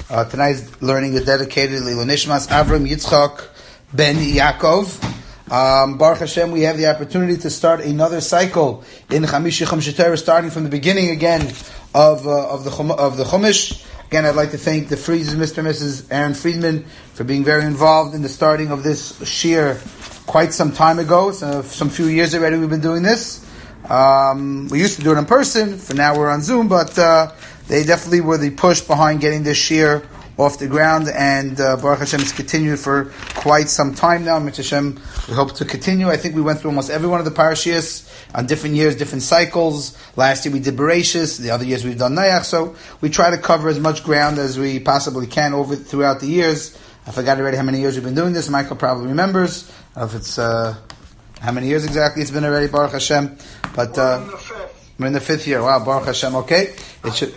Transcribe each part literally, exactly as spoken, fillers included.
Uh, tonight's learning is dedicated to Nishmas Avram Yitzchak Ben Yaakov. Um, Baruch Hashem, we have the opportunity to start another cycle in Chamishi Chumash Torah, starting from the beginning again of uh, of the Chum- of the Chumash. Again, I'd like to thank the Frieds, Mister and Missus Aaron Friedman, for being very involved in the starting of this shiur quite some time ago. So, some few years already we've been doing this. Um, we used to do it in person. For now, we're on Zoom, but uh, they definitely were the push behind getting this shiur off the ground, and uh, Baruch Hashem has continued for quite some time now. Mitzvah Hashem, we hope to continue. I think we went through almost every one of the parashiyos on different years, different cycles. Last year we did Bereshis, the other years we've done Noach, so we try to cover as much ground as we possibly can over throughout the years. I forgot already how many years we've been doing this. Michael probably remembers. I don't know if it's, uh, how many years exactly it's been already, Baruch Hashem. But uh, we're in the fifth. We're in the fifth year. Wow, Baruch Hashem, okay. It should...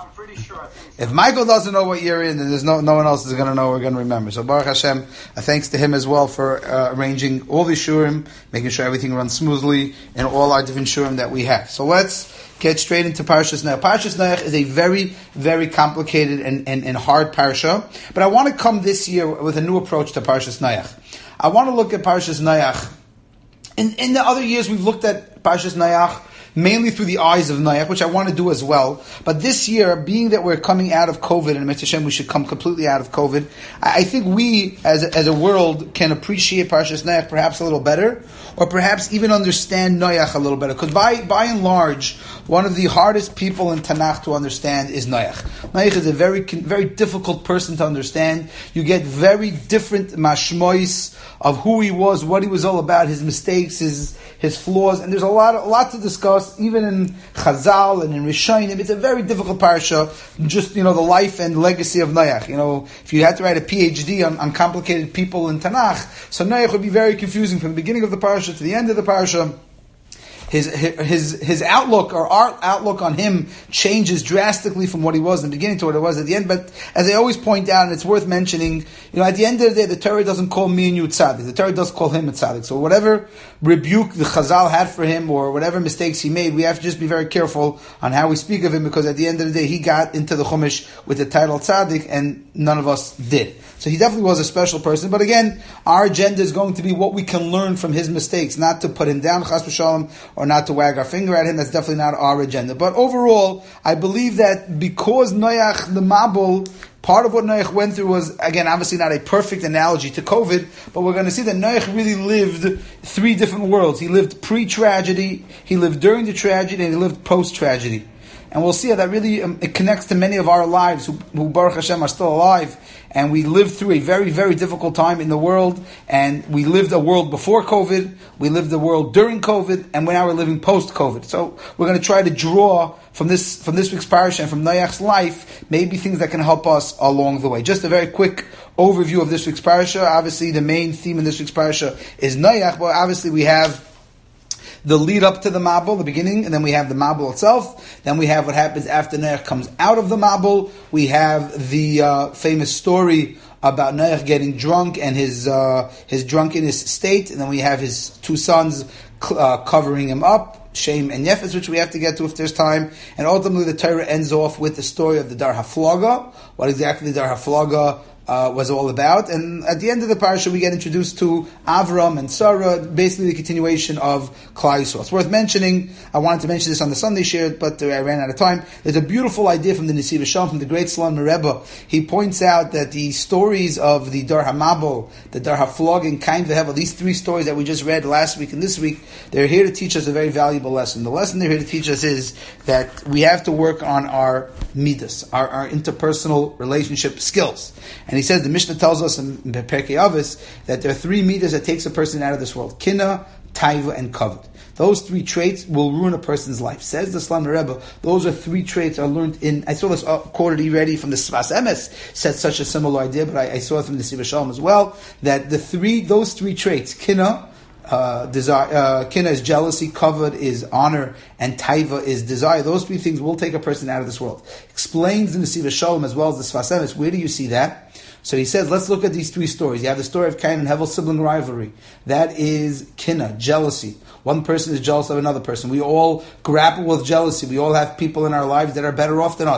Sure, if Michael doesn't know what year in, then there's no no one else is going to know. We're going to remember. So Baruch Hashem, uh, thanks to him as well for uh, arranging all the shurim, making sure everything runs smoothly in all our different shurim that we have. So let's get straight into Parashas Noach. Parashas Noach is a very, very complicated and, and, and hard parasha. But I want to come this year with a new approach to Parashas Noach. I want to look at Parashas Noach. In, in the other years, we've looked at Parashas Noach mainly through the eyes of Noach, which I want to do as well. But this year, being that we're coming out of COVID, and Mitzvah Hashem, we should come completely out of COVID, I think we, as a, as a world, can appreciate Parashas Noach perhaps a little better, or perhaps even understand Noach a little better. Because by, by and large, one of the hardest people in Tanakh to understand is Noach. Noach is a very, very difficult person to understand. You get very different mashmois of who he was, what he was all about, his mistakes, his his flaws, and there's a lot, a lot to discuss, even in Chazal and in Rishonim. It's a very difficult parasha, just, you know, the life and legacy of Noach. You know, if you had to write a P H D on, on complicated people in Tanakh, so Noach would be very confusing from the beginning of the parasha to the end of the parasha. His his his outlook or our outlook on him changes drastically from what he was in the beginning to what it was at the end. But as I always point out, and it's worth mentioning, you know, at the end of the day, the Torah doesn't call me and you tzaddik. The Torah does call him a tzaddik. So whatever rebuke the Chazal had for him or whatever mistakes he made, we have to just be very careful on how we speak of him, because at the end of the day, he got into the Chumash with the title tzaddik, and none of us did. So he definitely was a special person. But again, our agenda is going to be what we can learn from his mistakes, not to put him down, chas v'shalom, or not to wag our finger at him. That's definitely not our agenda. But overall, I believe that because Noach, the Mabul, part of what Noach went through was, again, obviously not a perfect analogy to COVID, but we're going to see that Noach really lived three different worlds. He lived pre-tragedy, he lived during the tragedy, and he lived post-tragedy. And we'll see how that really um, it connects to many of our lives who, who, Baruch Hashem, are still alive. And we lived through a very, very difficult time in the world. And we lived a world before COVID. We lived a world during COVID. And now we're living post-COVID. So we're going to try to draw from this from this week's parasha and from Noach's life, maybe things that can help us along the way. Just a very quick overview of this week's parasha. Obviously, the main theme in this week's parasha is Noach. But obviously, we have the lead up to the Mabul, the beginning, and then we have the Mabul itself. Then we have what happens after Noach comes out of the Mabul. We have the uh, famous story about Noach getting drunk and his uh, his drunkenness state. And then we have his two sons uh, covering him up, Shem and Yefes, which we have to get to if there's time. And ultimately the Torah ends off with the story of the Dar HaFlaga, what exactly the Dar HaFlaga Uh, was all about. And at the end of the parasha, we get introduced to Avram and Sarah, basically the continuation of Klal Yisrael. It's worth mentioning, I wanted to mention this on the Sunday shiur, but uh, I ran out of time. There's a beautiful idea from the Nesiv Shalom, from the great Slonim Rebbe. He points out that the stories of the Dar HaMabul, the Dar HaFlag, and Kain V'Hevel, these three stories that we just read last week and this week, they're here to teach us a very valuable lesson. The lesson they're here to teach us is that we have to work on our midas, our, our interpersonal relationship skills. And he says, the Mishnah tells us in Perkei Avos that there are three midas that takes a person out of this world: Kina, Taiva, and Kavod. Those three traits will ruin a person's life. Says the Slonim Rebbe, those are three traits are learned in, I saw this quoted already from the Sfas Emes, said such a similar idea, but I, I saw it from the Nesiv Shalom as well, that the three, those three traits, Kina, Uh, desire, uh, Kina is jealousy, Kavod is honor, and Taiva is desire. Those three things will take a person out of this world. Explains in the Nesiv Shalom as well as the Sfas Emes. Where do you see that? So he says, let's look at these three stories. You have the story of Cain and Hevel's sibling rivalry. That is Kina, jealousy. One person is jealous of another person. We all grapple with jealousy. We all have people in our lives that are better off than us.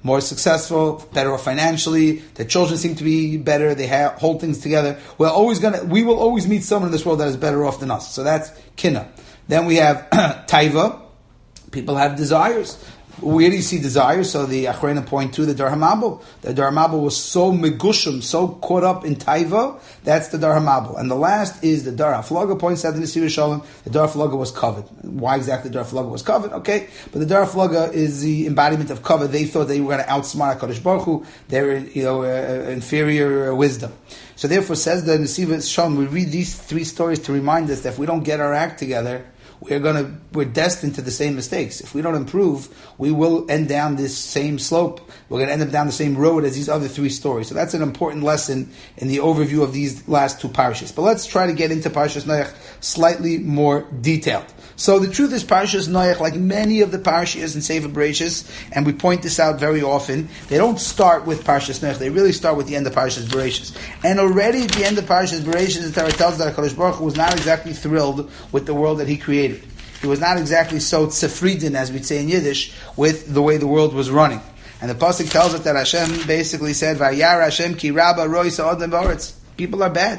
more successful, better off financially. Their children seem to be better. They have, hold things together. We're always gonna, we will always meet someone in this world that is better off than us. So that's kina. Then we have taiva. People have desires. Where do you see desires? So the Achrayim point to the Dar HaMabul. The Dar HaMabul was so megushim, so caught up in taiva. That's the Dar HaMabul. And the last is the Dar HaFlaga points out in the Sivir Shalom. The Dar HaFlaga was covered. Why exactly the Dar HaFlaga was covered? Okay, but the Dar HaFlaga is the embodiment of cover. They thought they were going to outsmart HaKadosh Baruch Hu. Their, you know, uh, inferior uh, wisdom. So therefore, says the Sivir Shalom, we read these three stories to remind us that if we don't get our act together, we're gonna, we're destined to the same mistakes. If we don't improve, we will end down this same slope. We're gonna end up down the same road as these other three stories. So that's an important lesson in the overview of these last two parashas. But let's try to get into Parashas Noach slightly more detailed. So the truth is, Parashas Noach, like many of the parashas in Sefer Bereshis, and we point this out very often, they don't start with Parashas Noach. They really start with the end of Parashas Bereshis. And already at the end of Parashas Bereshis, the Torah tells us that HaKadosh Baruch Hu was not exactly thrilled with the world that He created. He was not exactly so tzefridin, as we'd say in Yiddish, with the way the world was running. And the pasuk tells us that Hashem basically said, "Vayar Hashem ki rabba roi sa'odem ba'aretz." People are bad.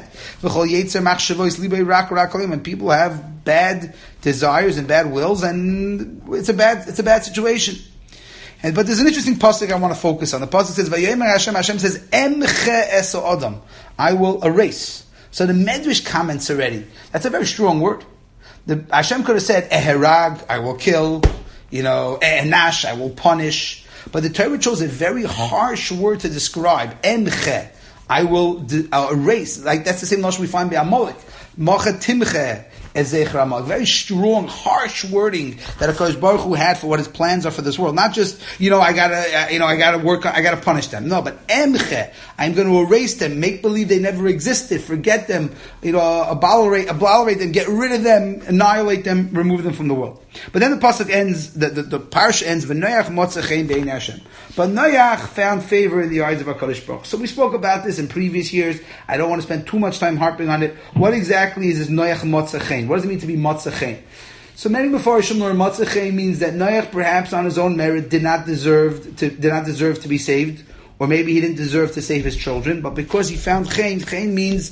And people have bad desires and bad wills, and it's a bad, it's a bad situation. And but there's an interesting pasuk I want to focus on. The pasuk says, "Vayomer Hashem." Hashem says, "Emche eso odam." I will erase. So the Medrash comments already. That's a very strong word. The Hashem could have said, "Eherag," I will kill. You know, "Enash," I will punish. But the Torah chose a very harsh word to describe. Emche. I will de- uh, erase. Like that's the same notion we find by Amalek. Macha timche ezech Amalek. Very strong, harsh wording that HaKadosh Baruch Hu had for what His plans are for this world. Not just, you know, I gotta, uh, you know, I gotta work, I gotta punish them. No, but emche. I'm going to erase them, make believe they never existed, forget them, you know, obliterate, obliterate them, get rid of them, annihilate them, remove them from the world. But then the pasuk ends, the, the, the parsha ends, V'noach motza chen be'nei Hashem. But Noach found favor in the eyes of HaKadosh Baruch Hu. So we spoke about this in previous years. I don't want to spend too much time harping on it. What exactly is this Noach motza chen? What does it mean to be motza chen? So many Mefarshim learn motza chen means that Noach perhaps on his own merit did not deserve to, did not deserve to be saved. Or maybe he didn't deserve to save his children, but because he found chen, chen means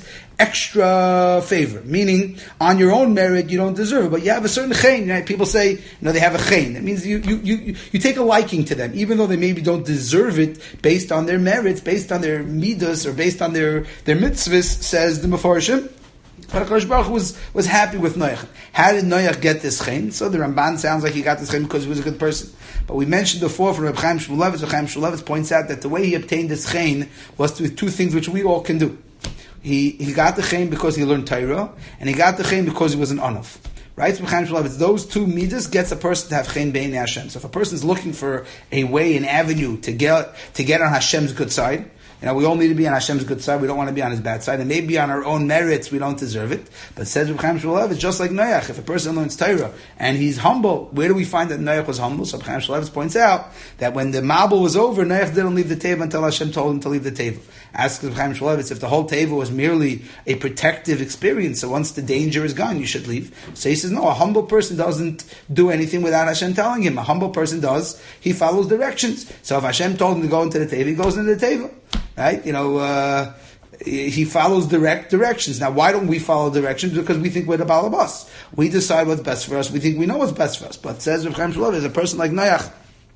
extra favor, meaning on your own merit you don't deserve it, but you have a certain chen. Right? People say, you know, they have a chen. That means you, you, you, you take a liking to them, even though they maybe don't deserve it based on their merits, based on their midas, or based on their, their mitzvahs, says the Mefarshim. But HaKadosh Baruch Hu was, was happy with Noach. How did Noach get this chen? So the Ramban sounds like he got this chen because he was a good person. But we mentioned before from Reb Chaim Shmulevitz, Reb Chaim Shmulevitz points out that the way he obtained this chen was with two things which we all can do. He he got the chen because he learned Torah, and he got the chen because he was an Anaf. Right? Reb Chaim Shmulevitz, those two midas gets a person to have chen bein Hashem. So if a person is looking for a way, an avenue to get to get on Hashem's good side, you know, we all need to be on Hashem's good side. We don't want to be on His bad side. And maybe on our own merits, we don't deserve it. But says Reb Chaim Shmulevitz, just like Noach, if a person learns Torah and he's humble, where do we find that Noach was humble? So Reb Chaim Shmulevitz points out that when the Mabul was over, Noach didn't leave the teva until Hashem told him to leave the teva. Asks Reb Chaim Shmulevitz, if the whole teva was merely a protective experience, so once the danger is gone, you should leave. So he says, no, a humble person doesn't do anything without Hashem telling him. A humble person does. He follows directions. So if Hashem told him to go into the teva, he goes into the teva. Right? You know, uh, he follows direct directions. Now, why don't we follow directions? Because we think we're the balabas. We decide what's best for us. We think we know what's best for us. But says Reb Chaim Shmulevitz, a person like Noach,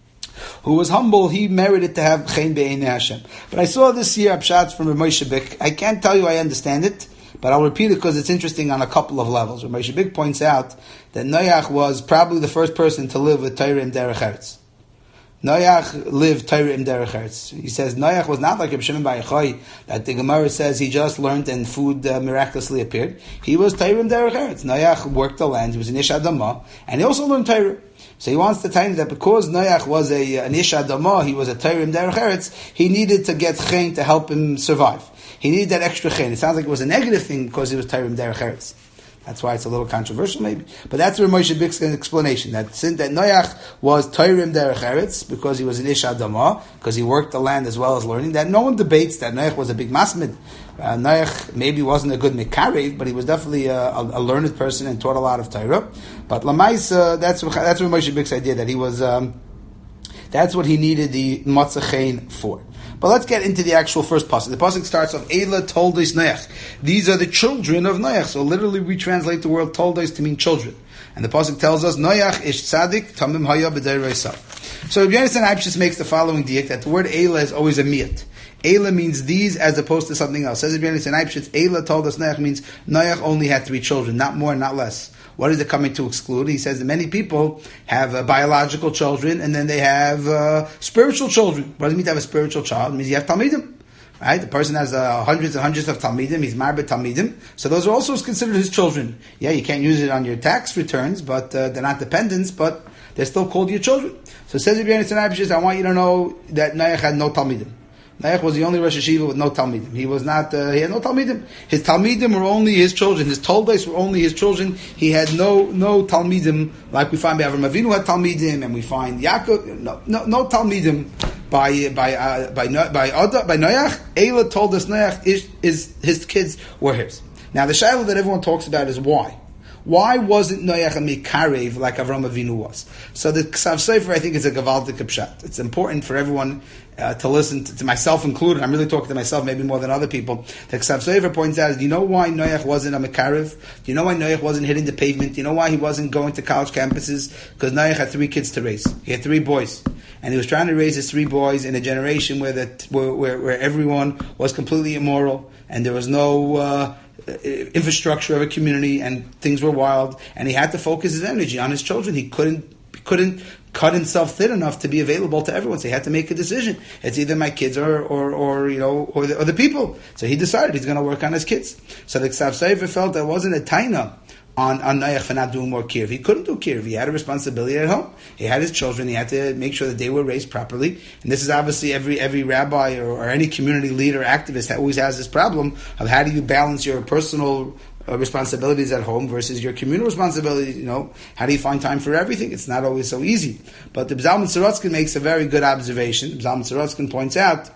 who was humble, he merited to have chen be'enei Hashem. But I saw this year Abshatz from Reb Moshe Bik. I can't tell you I understand it, but I'll repeat it because it's interesting on a couple of levels. Reb Moshe Bik points out that Noach was probably the first person to live with Torah in Derech Eretz. Noach lived Torah in Derech Eretz. He says Noach was not like Reb Shimon Bar Yochai, that the Gemara says he just learned and food uh, miraculously appeared. He was Torah in Derech Eretz. Noach worked the land. He was an Ish Adamah, and he also learned Torah. So he wants to tell you that because Noach was a, an Ish Adamah, he was a Torah in Derech Eretz, he needed to get chen to help him survive. He needed that extra chen. It sounds like it was a negative thing because he was Torah in Derech Eretz. That's why it's a little controversial, maybe. But that's Reb Moshe Bik's explanation. That since that Noach was Toirim Derech Eretz, because he was an Ish Adamah, because he worked the land as well as learning, that no one debates that Noach was a big masmid. Uh, Noach maybe wasn't a good Mekarev, but he was definitely a, a, a learned person and taught a lot of Torah. But Lamais, uh, that's, that's Reb Moshe Bik's idea, that he was... Um, That's what he needed the matzachein for. But let's get into the actual first pasuk. The pasuk starts off, Eila Toldos Noach. These are the children of Noach. So literally we translate the word Toldos to mean children. And the pasuk tells us, Noach ish tzaddik tamim haya b'dei reisa. So Rabbi Yonasan Eibshitz makes the following diak, that the word Eila is always a miyat. Eila means these as opposed to something else. Says Rabbi Yonasan Eibshitz, Eila Toldos Noach means Noach only had three children, not more, not less. What is it coming to exclude? He says that many people have uh, biological children and then they have uh, spiritual children. What does it mean to have a spiritual child? It means you have Talmidim. Right? The person has uh, hundreds and hundreds of Talmidim. He's married Talmidim. So those are also considered his children. Yeah, you can't use it on your tax returns, but uh, they're not dependents, but they're still called your children. So it says Rabbi Yonasan Eibshitz, I want you to know that Noach had no Talmidim. Noach was the only Rosh Hashiva with no Talmidim. He was not, uh, he had no Talmidim. His Talmidim were only his children. His Toldos were only his children. He had no, no Talmidim, like we find by Avraham Avinu had Talmidim, and we find Yaakov, no, no, no Talmidim by, by, uh, by, by, by, by Noach. Eila told us Noach is, is, his kids were his. Now the shayla that everyone talks about is why. Why wasn't Noach a mikarev like Avraham Avinu was? So the Ksav Sofer, I think, is a gavaldik pshat. It's important for everyone uh, to listen, to, to myself included. I'm really talking to myself maybe more than other people. The Ksav Sofer points out, do you know why Noach wasn't a mikarev? Do you know why Noach wasn't hitting the pavement? Do you know why he wasn't going to college campuses? Because Noach had three kids to raise. He had three boys. And he was trying to raise his three boys in a generation where, the, where, where, where everyone was completely immoral and there was no... Uh, infrastructure of a community, and things were wild, and he had to focus his energy on his children. He couldn't he couldn't cut himself thin enough to be available to everyone. So he had to make a decision. It's either my kids or or, or you know or the, or the people. So he decided he's going to work on his kids. So the Ksav Sofer felt there wasn't a taina on, on Noach for not doing more kirv. He couldn't do kirv. He had a responsibility at home. He had his children. He had to make sure that they were raised properly. And this is obviously every every rabbi or, or any community leader, activist that always has this problem of how do you balance your personal uh, responsibilities at home versus your communal responsibilities. You know, how do you find time for everything? It's not always so easy. But the Zalman Sorotzkin makes a very good observation. Zalman Sorotzkin points out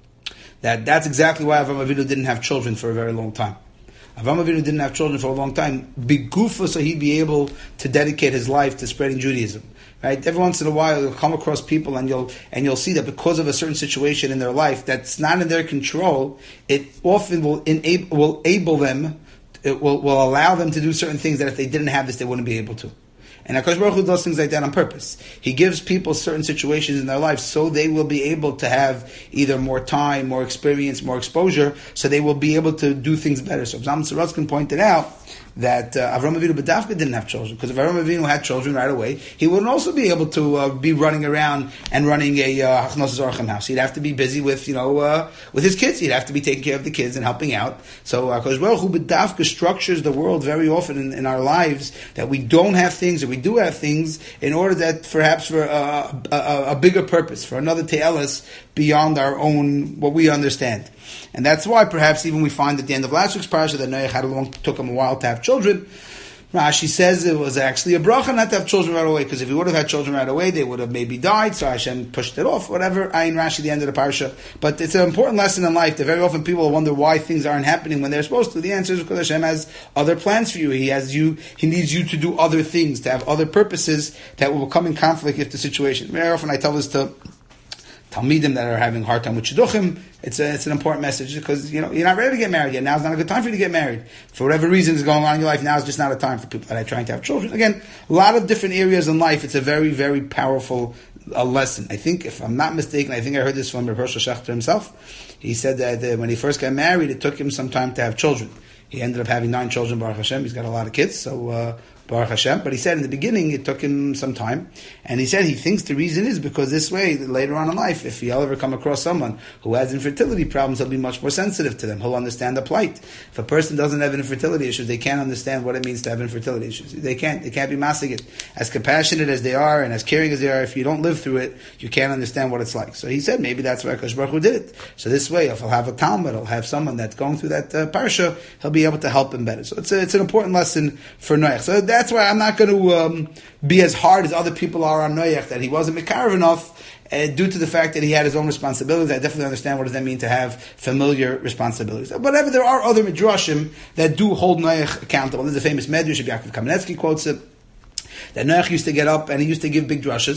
that that's exactly why Avraham Avinu didn't have children for a very long time. Avraham Avinu didn't have children for a long time, bigufa, so he'd be able to dedicate his life to spreading Judaism. Right? Every once in a while, you'll come across people, and you'll and you'll see that because of a certain situation in their life that's not in their control, it often will enable will able them, it will will allow them to do certain things that if they didn't have this, they wouldn't be able to. And HaKadosh Baruch Hu does things like that on purpose. He gives people certain situations in their life so they will be able to have either more time, more experience, more exposure, so they will be able to do things better. So Zalman Sorotzkin pointed out that uh, Avraham Avinu B'dafka didn't have children, because if Avraham Avinu had children right away, he wouldn't also be able to uh, be running around and running a Hachnos uh, Zorchem house. He'd have to be busy with, you know, uh, with his kids. He'd have to be taking care of the kids and helping out. So uh, HaKadosh Baruch Hu B'dafka structures the world very often in, in our lives that we don't have things, or we do have things, in order that perhaps for uh, a, a bigger purpose, for another te'elis beyond our own, what we understand. And that's why perhaps even we find at the end of last week's parasha that Noach had a long, took him a while to have children. Rashi says it was actually a bracha not to have children right away, because if he would have had children right away, they would have maybe died, so Hashem pushed it off, whatever. Ayin Rashi, the end of the parasha. But it's an important lesson in life that very often people wonder why things aren't happening when they're supposed to. The answer is because Hashem has other plans for you. He has you, He needs you to do other things, to have other purposes that will come in conflict with the situation. Very often I tell this to Talmidim that are having a hard time with shidduchim. It's a, it's an important message, because you know you're not ready to get married yet. Now's not a good time for you to get married. For whatever reason is going on in your life, now is just not a time for people that are trying to have children. Again, a lot of different areas in life. It's a very, very powerful uh, lesson. I think, if I'm not mistaken, I think I heard this from Rav Hershel Schachter himself. He said that uh, when he first got married, it took him some time to have children. He ended up having nine children, Baruch Hashem. He's got a lot of kids, so uh, Baruch Hashem. But he said in the beginning it took him some time. And he said he thinks the reason is because this way, later on in life, if he'll ever come across someone who has infertility problems, he'll be much more sensitive to them. He'll understand the plight. If a person doesn't have infertility issues, they can't understand what it means to have infertility issues. They can't. They can't be masigit. As compassionate as they are and as caring as they are, if you don't live through it, you can't understand what it's like. So he said maybe that's why HaKadosh Baruch Hu did it. So this way, if he'll have a Talmud, he'll have someone that's going through that uh, parsha, he'll be able to help him better. So it's a, it's an important lesson for Noach. So that's why I'm not going to um, be as hard as other people are on Noach, that he wasn't mekarev enough uh, due to the fact that he had his own responsibilities. I definitely understand what does that mean to have familiar responsibilities. Whatever, there are other midrashim that do hold Noach accountable. There's a famous medrash, Yaakov Kamenetsky quotes it, that Noach used to get up and he used to give big drushes.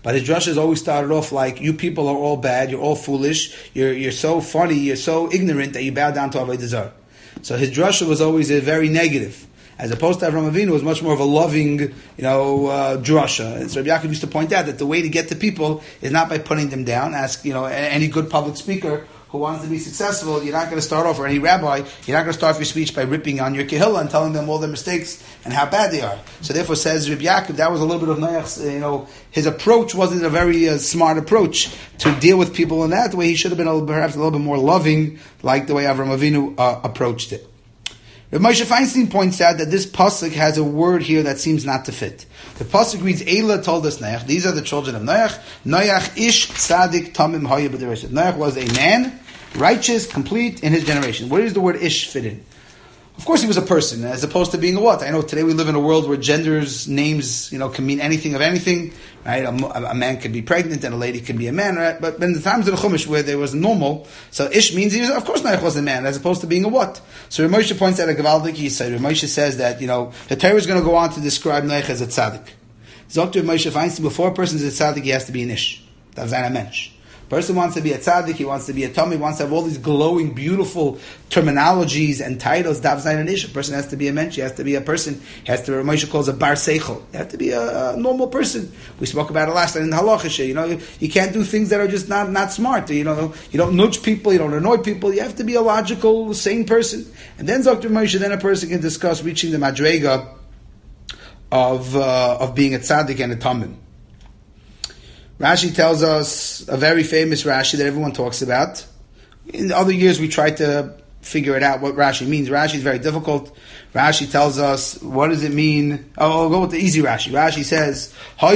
But his drasha always started off like, you people are all bad, you're all foolish, you're you're so funny, you're so ignorant that you bow down to Avodah Zarah. So his drasha was always a very negative. As opposed to Avraham Avinu, was much more of a loving, you know, uh, drasha. And so Rabbi Yaakov used to point out that the way to get to people is not by putting them down. Ask, you know, any good public speaker who wants to be successful, you're not going to start off, or any rabbi, you're not going to start off your speech by ripping on your kehillah and telling them all their mistakes and how bad they are. So therefore, says Rabbi Yaakov, that was a little bit of Noach's, you know, his approach wasn't a very uh, smart approach to deal with people in that way. He should have been a little, perhaps a little bit more loving, like the way Avraham Avinu uh, approached it. Rav Moshe Feinstein points out that this pasuk has a word here that seems not to fit. The pasuk reads, Eila told us Noach, these are the children of Noach. Noach ish tzadik tamim haya b'dereshit. Noach was a man, righteous, complete in his generation. Where does the word ish fit in? Of course he was a person, as opposed to being a what? I know today we live in a world where genders, names, you know, can mean anything of anything, right? A, a man could be pregnant and a lady could be a man, right? But in the times of the Chumash where there was normal, so ish means, he was, of course Noach was a man, as opposed to being a what? So Rav Moshe points out a Gavaldik Yisai. Rav Moshe says that, you know, the Torah is going to go on to describe Noach as a tzaddik. Doctor Rav Moshe Feinstein, before a person is a tzaddik, he has to be an ish. That's a mensch. Person wants to be a tzaddik, he wants to be a tummy, he wants to have all these glowing, beautiful terminologies and titles. Dav zayin and ish. A person has to be a mensch, he has to be a person, he has to, Moshe calls a bar seichel. He has to be a, a normal person. We spoke about it last time in the halacha. You know, you, you can't do things that are just not, not smart. You know, you don't nudge people, you don't annoy people. You have to be a logical, sane person. And then Doctor Moshe, then a person can discuss reaching the madrega of uh, of being a tzaddik and a tamim. Rashi tells us a very famous Rashi that everyone talks about. In other years, we tried to figure it out what Rashi means. Rashi is very difficult. Rashi tells us, what does it mean? Oh, I'll go with the easy Rashi. Rashi says,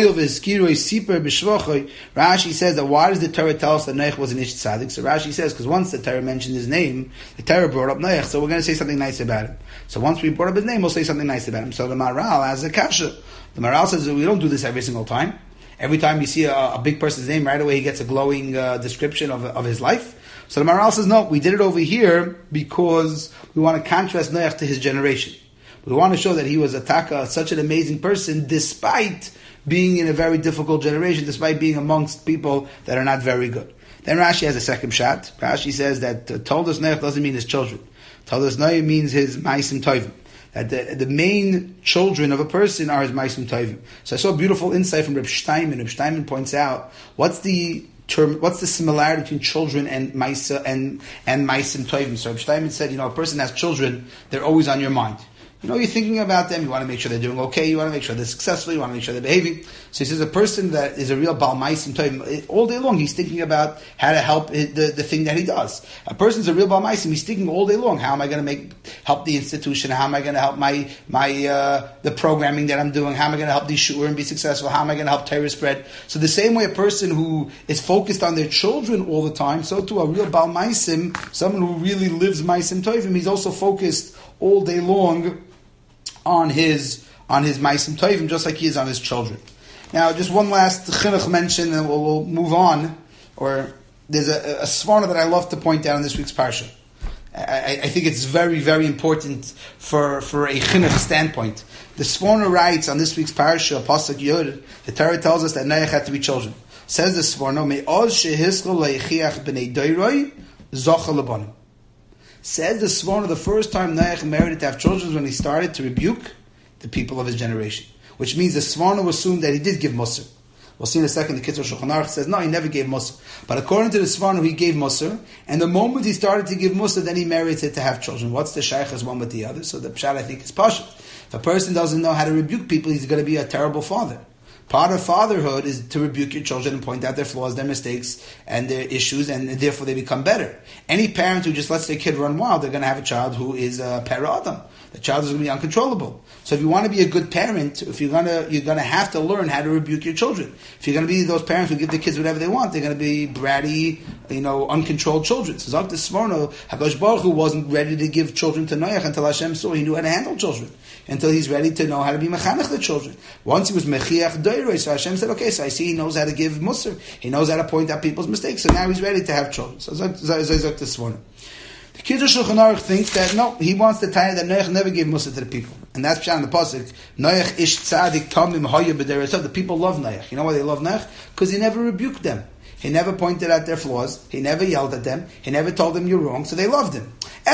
Rashi says that why does the Torah tell us that Noach was an ish tzaddik? So Rashi says, because once the Torah mentioned his name, the Torah brought up Noach, so we're going to say something nice about him. So once we brought up his name, we'll say something nice about him. So the Maharal has a kasha. The Maharal says that we don't do this every single time. Every time you see a, a big person's name, right away he gets a glowing uh, description of, of his life. So the Maharal says, no, we did it over here because we want to contrast Noach to his generation. We want to show that he was a taka, such an amazing person, despite being in a very difficult generation, despite being amongst people that are not very good. Then Rashi has a second shot. Rashi says that uh, Toldos Noach doesn't mean his children. Toldos Noach means his Maisim Tovim. That the, the main children of a person are his Maisim Tovim. So I saw a beautiful insight from Reb Steinman. Reb Steinman points out, what's the term, what's the similarity between children and Maisa and, and Maisim Tovim? So Reb Steinman said, you know, a person has children, they're always on your mind. You know, you're thinking about them, you want to make sure they're doing okay, you want to make sure they're successful, you want to make sure they're behaving. So he says a person that is a real Baal Maisim Tovim, all day long he's thinking about how to help the, the thing that he does. A person's a real Baal Maisim, he's thinking all day long, how am I going to make help the institution, how am I going to help my my uh, the programming that I'm doing, how am I going to help these shuur and be successful, how am I going to help Torah spread. So the same way a person who is focused on their children all the time, so too a real Baal Maisim, someone who really lives Maisim Tovim, he's also focused all day long on his on his Maisim Tovim, just like he is on his children. Now, just one last chinuch mention, and we'll, we'll move on. Or there's a, a svara that I love to point out in this week's parsha. I, I think it's very, very important for, for a chinuch standpoint. The svara writes on this week's parsha, pasuk Yud, the Torah tells us that Noach had to be children. Says the svara, me'oz shehiskol leichiach b'nei doiroi zocha lebanim. Says the Svara, the first time Noach merited to have children was when he started to rebuke the people of his generation. Which means the Svara will assume that he did give Musar. We'll see in a second, the Kitzur Shulchan Aruch says, no, he never gave Musar. But according to the Svara, he gave Musar, and the moment he started to give Musar, then he merited to have children. What's the shaykhs one with the other? So the pshat, I think, is pashut. If a person doesn't know how to rebuke people, he's going to be a terrible father. Part of fatherhood is to rebuke your children and point out their flaws, their mistakes, and their issues, and therefore they become better. Any parent who just lets their kid run wild, they're going to have a child who is a para adam. The child is going to be uncontrollable. So if you want to be a good parent, if you're going to, you're going to have to learn how to rebuke your children. If you're going to be those parents who give their kids whatever they want, they're going to be bratty, you know, uncontrolled children. So Zok Desmono, Hakadosh Baruch Hu wasn't ready to give children to Noach until Hashem saw he knew how to handle children. Until he's ready to know how to be mechanech the children. Once he was mechiach doiroi, so Hashem said, okay, so I see he knows how to give musar. He knows how to point out people's mistakes. So now he's ready to have children. So Zok Desmono. The Kiddusha Shulchan Aruch think that no, he wants to tell you that Noach never gave Musa to the people. And that's Pshat in the Pasuk. Noach ish tzadik tamim haya b'derei. The people love Noach. You know why they love Noach? Because he never rebuked them. He never pointed out their flaws. He never yelled at them. He never told them you're wrong, so they loved him.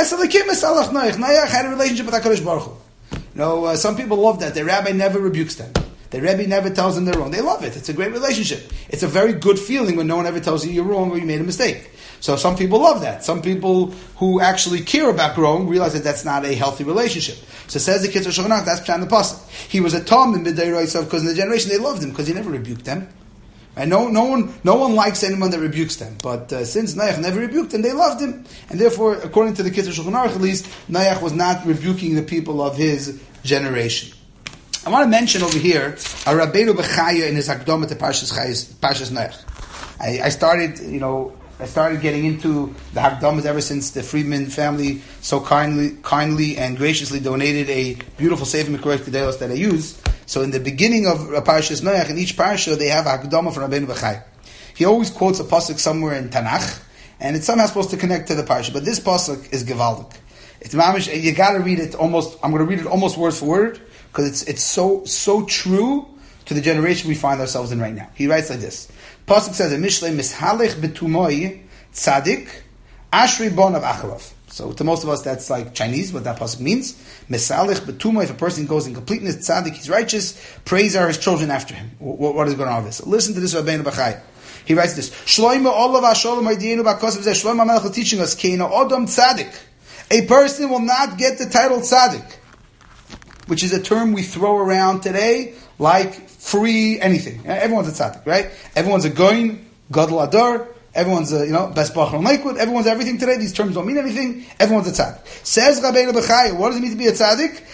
Noach had a relationship with HaKadosh Baruch Hu. You know, uh, some people love that. Their rabbi never rebukes them. The Rebbe never tells them they're wrong. They love it. It's a great relationship. It's a very good feeling when no one ever tells you you're wrong or you made a mistake. So some people love that. Some people who actually care about growing realize that that's not a healthy relationship. So says the Kitzur Shulchan Aruch, that's Pshat in the Pasuk. He was a Tom in B'dei Roitzav because in the generation they loved him because he never rebuked them. And no, no one, no one likes anyone that rebukes them. But uh, since Noach never rebuked them, they loved him, and therefore, according to the Kitzur Shulchan Aruch, at least, Noach was not rebuking the people of his generation. I want to mention over here a Rabbeinu Bechaya in his Hakdama to Parshas Chayes, Parshas Noach. I, I started, you know, I started getting into the Hakdamas ever since the Friedman family so kindly, kindly and graciously donated a beautiful Sefer Mikroet Kedelos that I use. So in the beginning of Parshas Noach, in each parsha, they have a Hakdama from Rabbeinu Bechaya. He always quotes a pasuk somewhere in Tanakh, and it's somehow supposed to connect to the parsha. But this pasuk is Gevaldik. It's mamish. You got to read it almost. I'm going to read it almost word for word because it's it's so so true to the generation we find ourselves in right now. He writes like this: pasuk says, "Mishlei mishalech betumoi tzadik ashri bon of achalav." So to most of us, that's like Chinese, what that pasuk means. Mesalech betumah, if a person goes in completeness, tzaddik, he's righteous, praise are his children after him. What, what is going on with this? So listen to this Rabbeinu Bechaya. He writes this. Shloimo olav hasholom ha'dienu ba'kosav zeh. Shloimo HaMelech is teaching us, Keino odom tzaddik. A person will not get the title tzaddik, which is a term we throw around today like free anything. Everyone's a tzaddik, right? Everyone's a goyin, gadol adar. Everyone's a, you know, best bachar in Lakewood. Everyone's everything today. These terms don't mean anything. Everyone's a tzaddik. Says Rabbeinu Bechaya, what does it mean to be a tzaddik?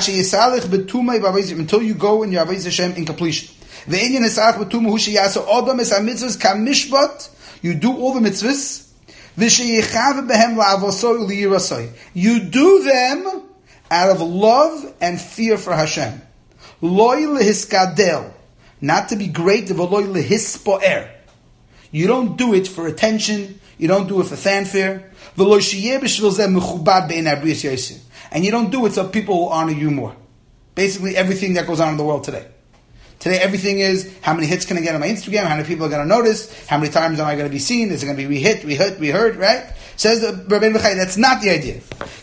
Until you go in your Avodas Hashem in completion. You do all the mitzvahs. You do them out of love and fear for Hashem. Not to be great, you don't do it for attention. You don't do it for fanfare. And you don't do it so people will honor you more. Basically, everything that goes on in the world today. Today, everything is, how many hits can I get on my Instagram? How many people are going to notice? How many times am I going to be seen? Is it going to be re-hit, re-hit, re-heard, right? Says the Rabbeinu Bechaya, that's not the idea.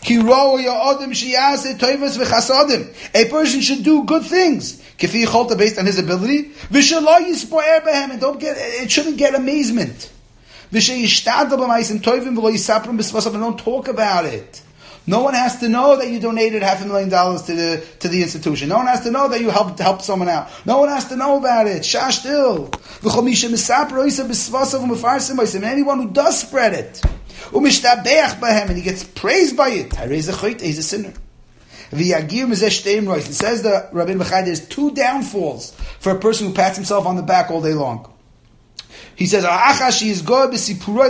A person should do good things. Based on his ability. And don't get, it shouldn't get amazement. And don't talk about it. No one has to know that you donated half a million dollars to the to the institution. No one has to know that you helped help someone out. No one has to know about it. Shashtil. And anyone who does spread it, and he gets praised by it, he's a sinner. It says that Rabbeinu Bechaya, there's two downfalls for a person who pats himself on the back all day long. He says, because if you're going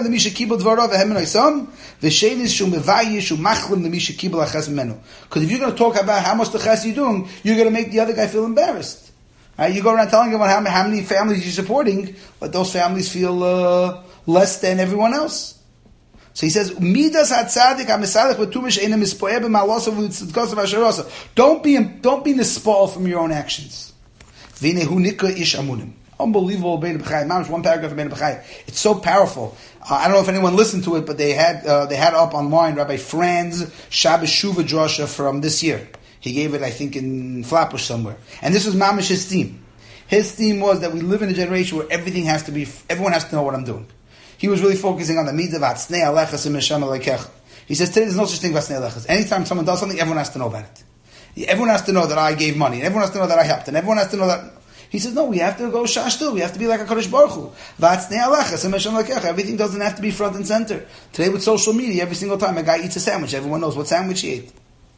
to talk about how much the ches you're doing, you're going to make the other guy feel embarrassed. Right? You go around telling him about how, how many families you're supporting, but those families feel uh, less than everyone else. So he says, Midas hatzadik ha-mesalech v'tumish eina mispoeh b'ma'alosav v'tzidkosav asherosav. Don't be don't be nispal from your own actions. V'nehu nikra ish amunim. Unbelievable Rabbeinu Bechaya. Mamish, one paragraph of Rabbeinu Bechaya. It's so powerful. Uh, I don't know if anyone listened to it, but they had uh, they had up online Rabbi Franz Shabbos Shuva Drasha from this year. He gave it, I think, in Flatbush somewhere. And this was Mamish his theme. His theme was that we live in a generation where everything has to be, everyone has to know what I'm doing. He was really focusing on the midah v'atznei alechas imeshem alekecha. He says today there's no such thing as v'atznei alechas. Anytime someone does something, everyone has to know about it. Everyone has to know that I gave money, and everyone has to know that I helped, and everyone has to know that. He says, no, we have to go shashtil. We have to be like a Kadosh Baruch Hu. V'atznei alechas imeshem alekecha. Everything doesn't have to be front and center. Today with social media, every single time a guy eats a sandwich, everyone knows what sandwich he ate.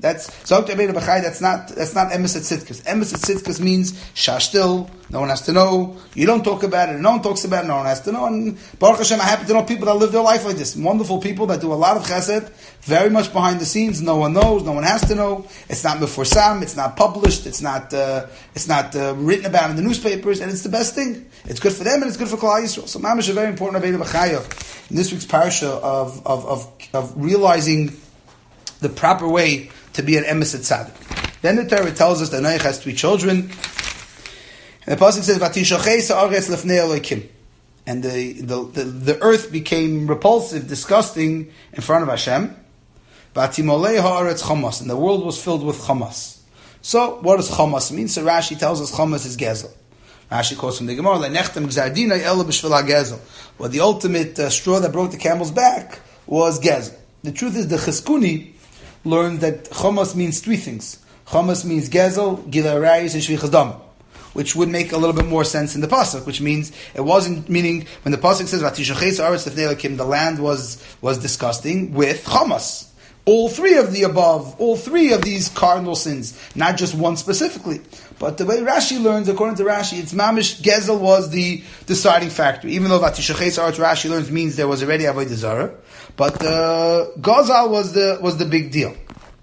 That's Zok Bein B'chai. That's not that's not emes tzidkas. Emes tzidkas means shashtil. No one has to know. You don't talk about it. No one talks about it. No one has to know. And Baruch Hashem, I happen to know people that live their life like this. Wonderful people that do a lot of chesed, very much behind the scenes. No one knows. No one has to know. It's not meforsam. It's not published. It's not. Uh, it's not uh, written about in the newspapers. And it's the best thing. It's good for them and it's good for Klal Yisrael. So Mamash is very important. In this week's parasha of of of, of realizing the proper way to be an emes tzaddik. Then the Torah tells us that Noach has three children. And the pasuk says, "Vatishochei haaretz lefnei Elokim," and the, the the the earth became repulsive, disgusting in front of Hashem. Vatimolei haaretz chamas, and the world was filled with chamas. So, what does chamas mean? So Rashi tells us chamas is gezel. Rashi quotes from the Gemara, "Lenechtem gzardina ela b'shvil hagezel." Well, the ultimate uh, straw that broke the camel's back was gezel. The truth is, the Chizkuni learned that chamas means three things. Chamas means gezel, gilui arayos, and shvichas dam, which would make a little bit more sense in the pasuk, which means it wasn't meaning when the pasuk says "Vatishochei haaretz lefnei Elokim," the land was was disgusting with chamas. All three of the above, all three of these cardinal sins, not just one specifically. But the way Rashi learns, according to Rashi, it's mamish gezel was the deciding factor. Even though Vatishochei haaretz, Rashi learns, means there was already avodah zarah, but uh, gazal was the was the big deal.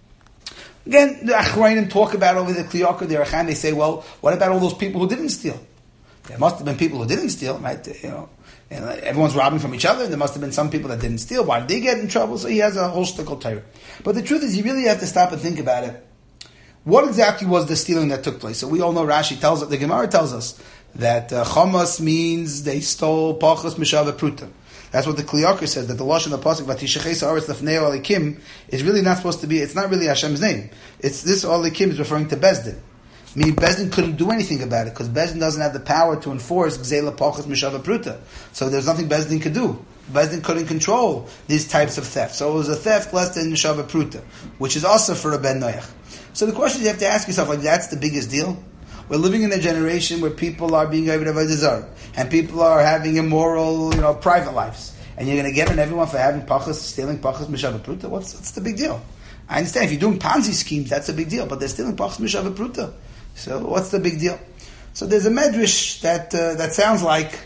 Again, the Achrayim talk about over the Kliyakar, the Arachan, they say, well, what about all those people who didn't steal? There must have been people who didn't steal, right? You know, and everyone's robbing from each other, and there must have been some people that didn't steal. Why did they get in trouble? So he has a whole shtickle Torah. But the truth is, you really have to stop and think about it. What exactly was the stealing that took place? So we all know Rashi tells us, the Gemara tells us, that uh, chamas means they stole pachas mishava pruta. That's what the Kliyakar says, that the lashon of the pasuk "Vatishochei haaretz lefnei Elokim" is really not supposed to be. It's not really Hashem's name. It's this Elokim is referring to Bezdin. Meaning Bezdin couldn't do anything about it because Bezdin doesn't have the power to enforce gzela pachas mishava pruta. So there's nothing Bezdin could do. Bezdin couldn't control these types of theft. So it was a theft less than mishava pruta, which is also for a ben noach. So the question you have to ask yourself, like, that's the biggest deal. We're living in a generation where people are being avodah zarah, and people are having immoral, you know, private lives. And you're going to get on everyone for having pachas, stealing pachas mishava pruta? What's, what's the big deal? I understand if you're doing Ponzi schemes, that's a big deal, but they're stealing pachas mishava pruta. So what's the big deal? So there's a medrash that uh, that sounds like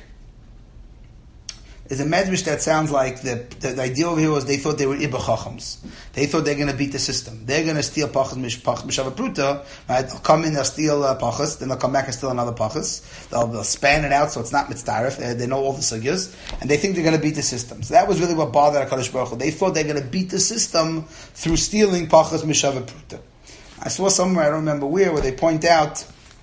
There's a medrash that sounds like the, the, the idea over here was they thought they were Ibba Chachams. They thought they're going to beat the system. They're going to steal Pachas Mishava Pruta, right? They'll come in, they'll steal uh, Pachas, then they'll come back and steal another Pachas. They'll, they'll span it out so it's not mitzdaref. They, they know all the sugyas, and they think they're going to beat the system. So that was really what bothered HaKadosh Baruch Hu. They thought they're going to beat the system through stealing Pachas Mishava Pruta. I saw somewhere, I don't remember where, where they point out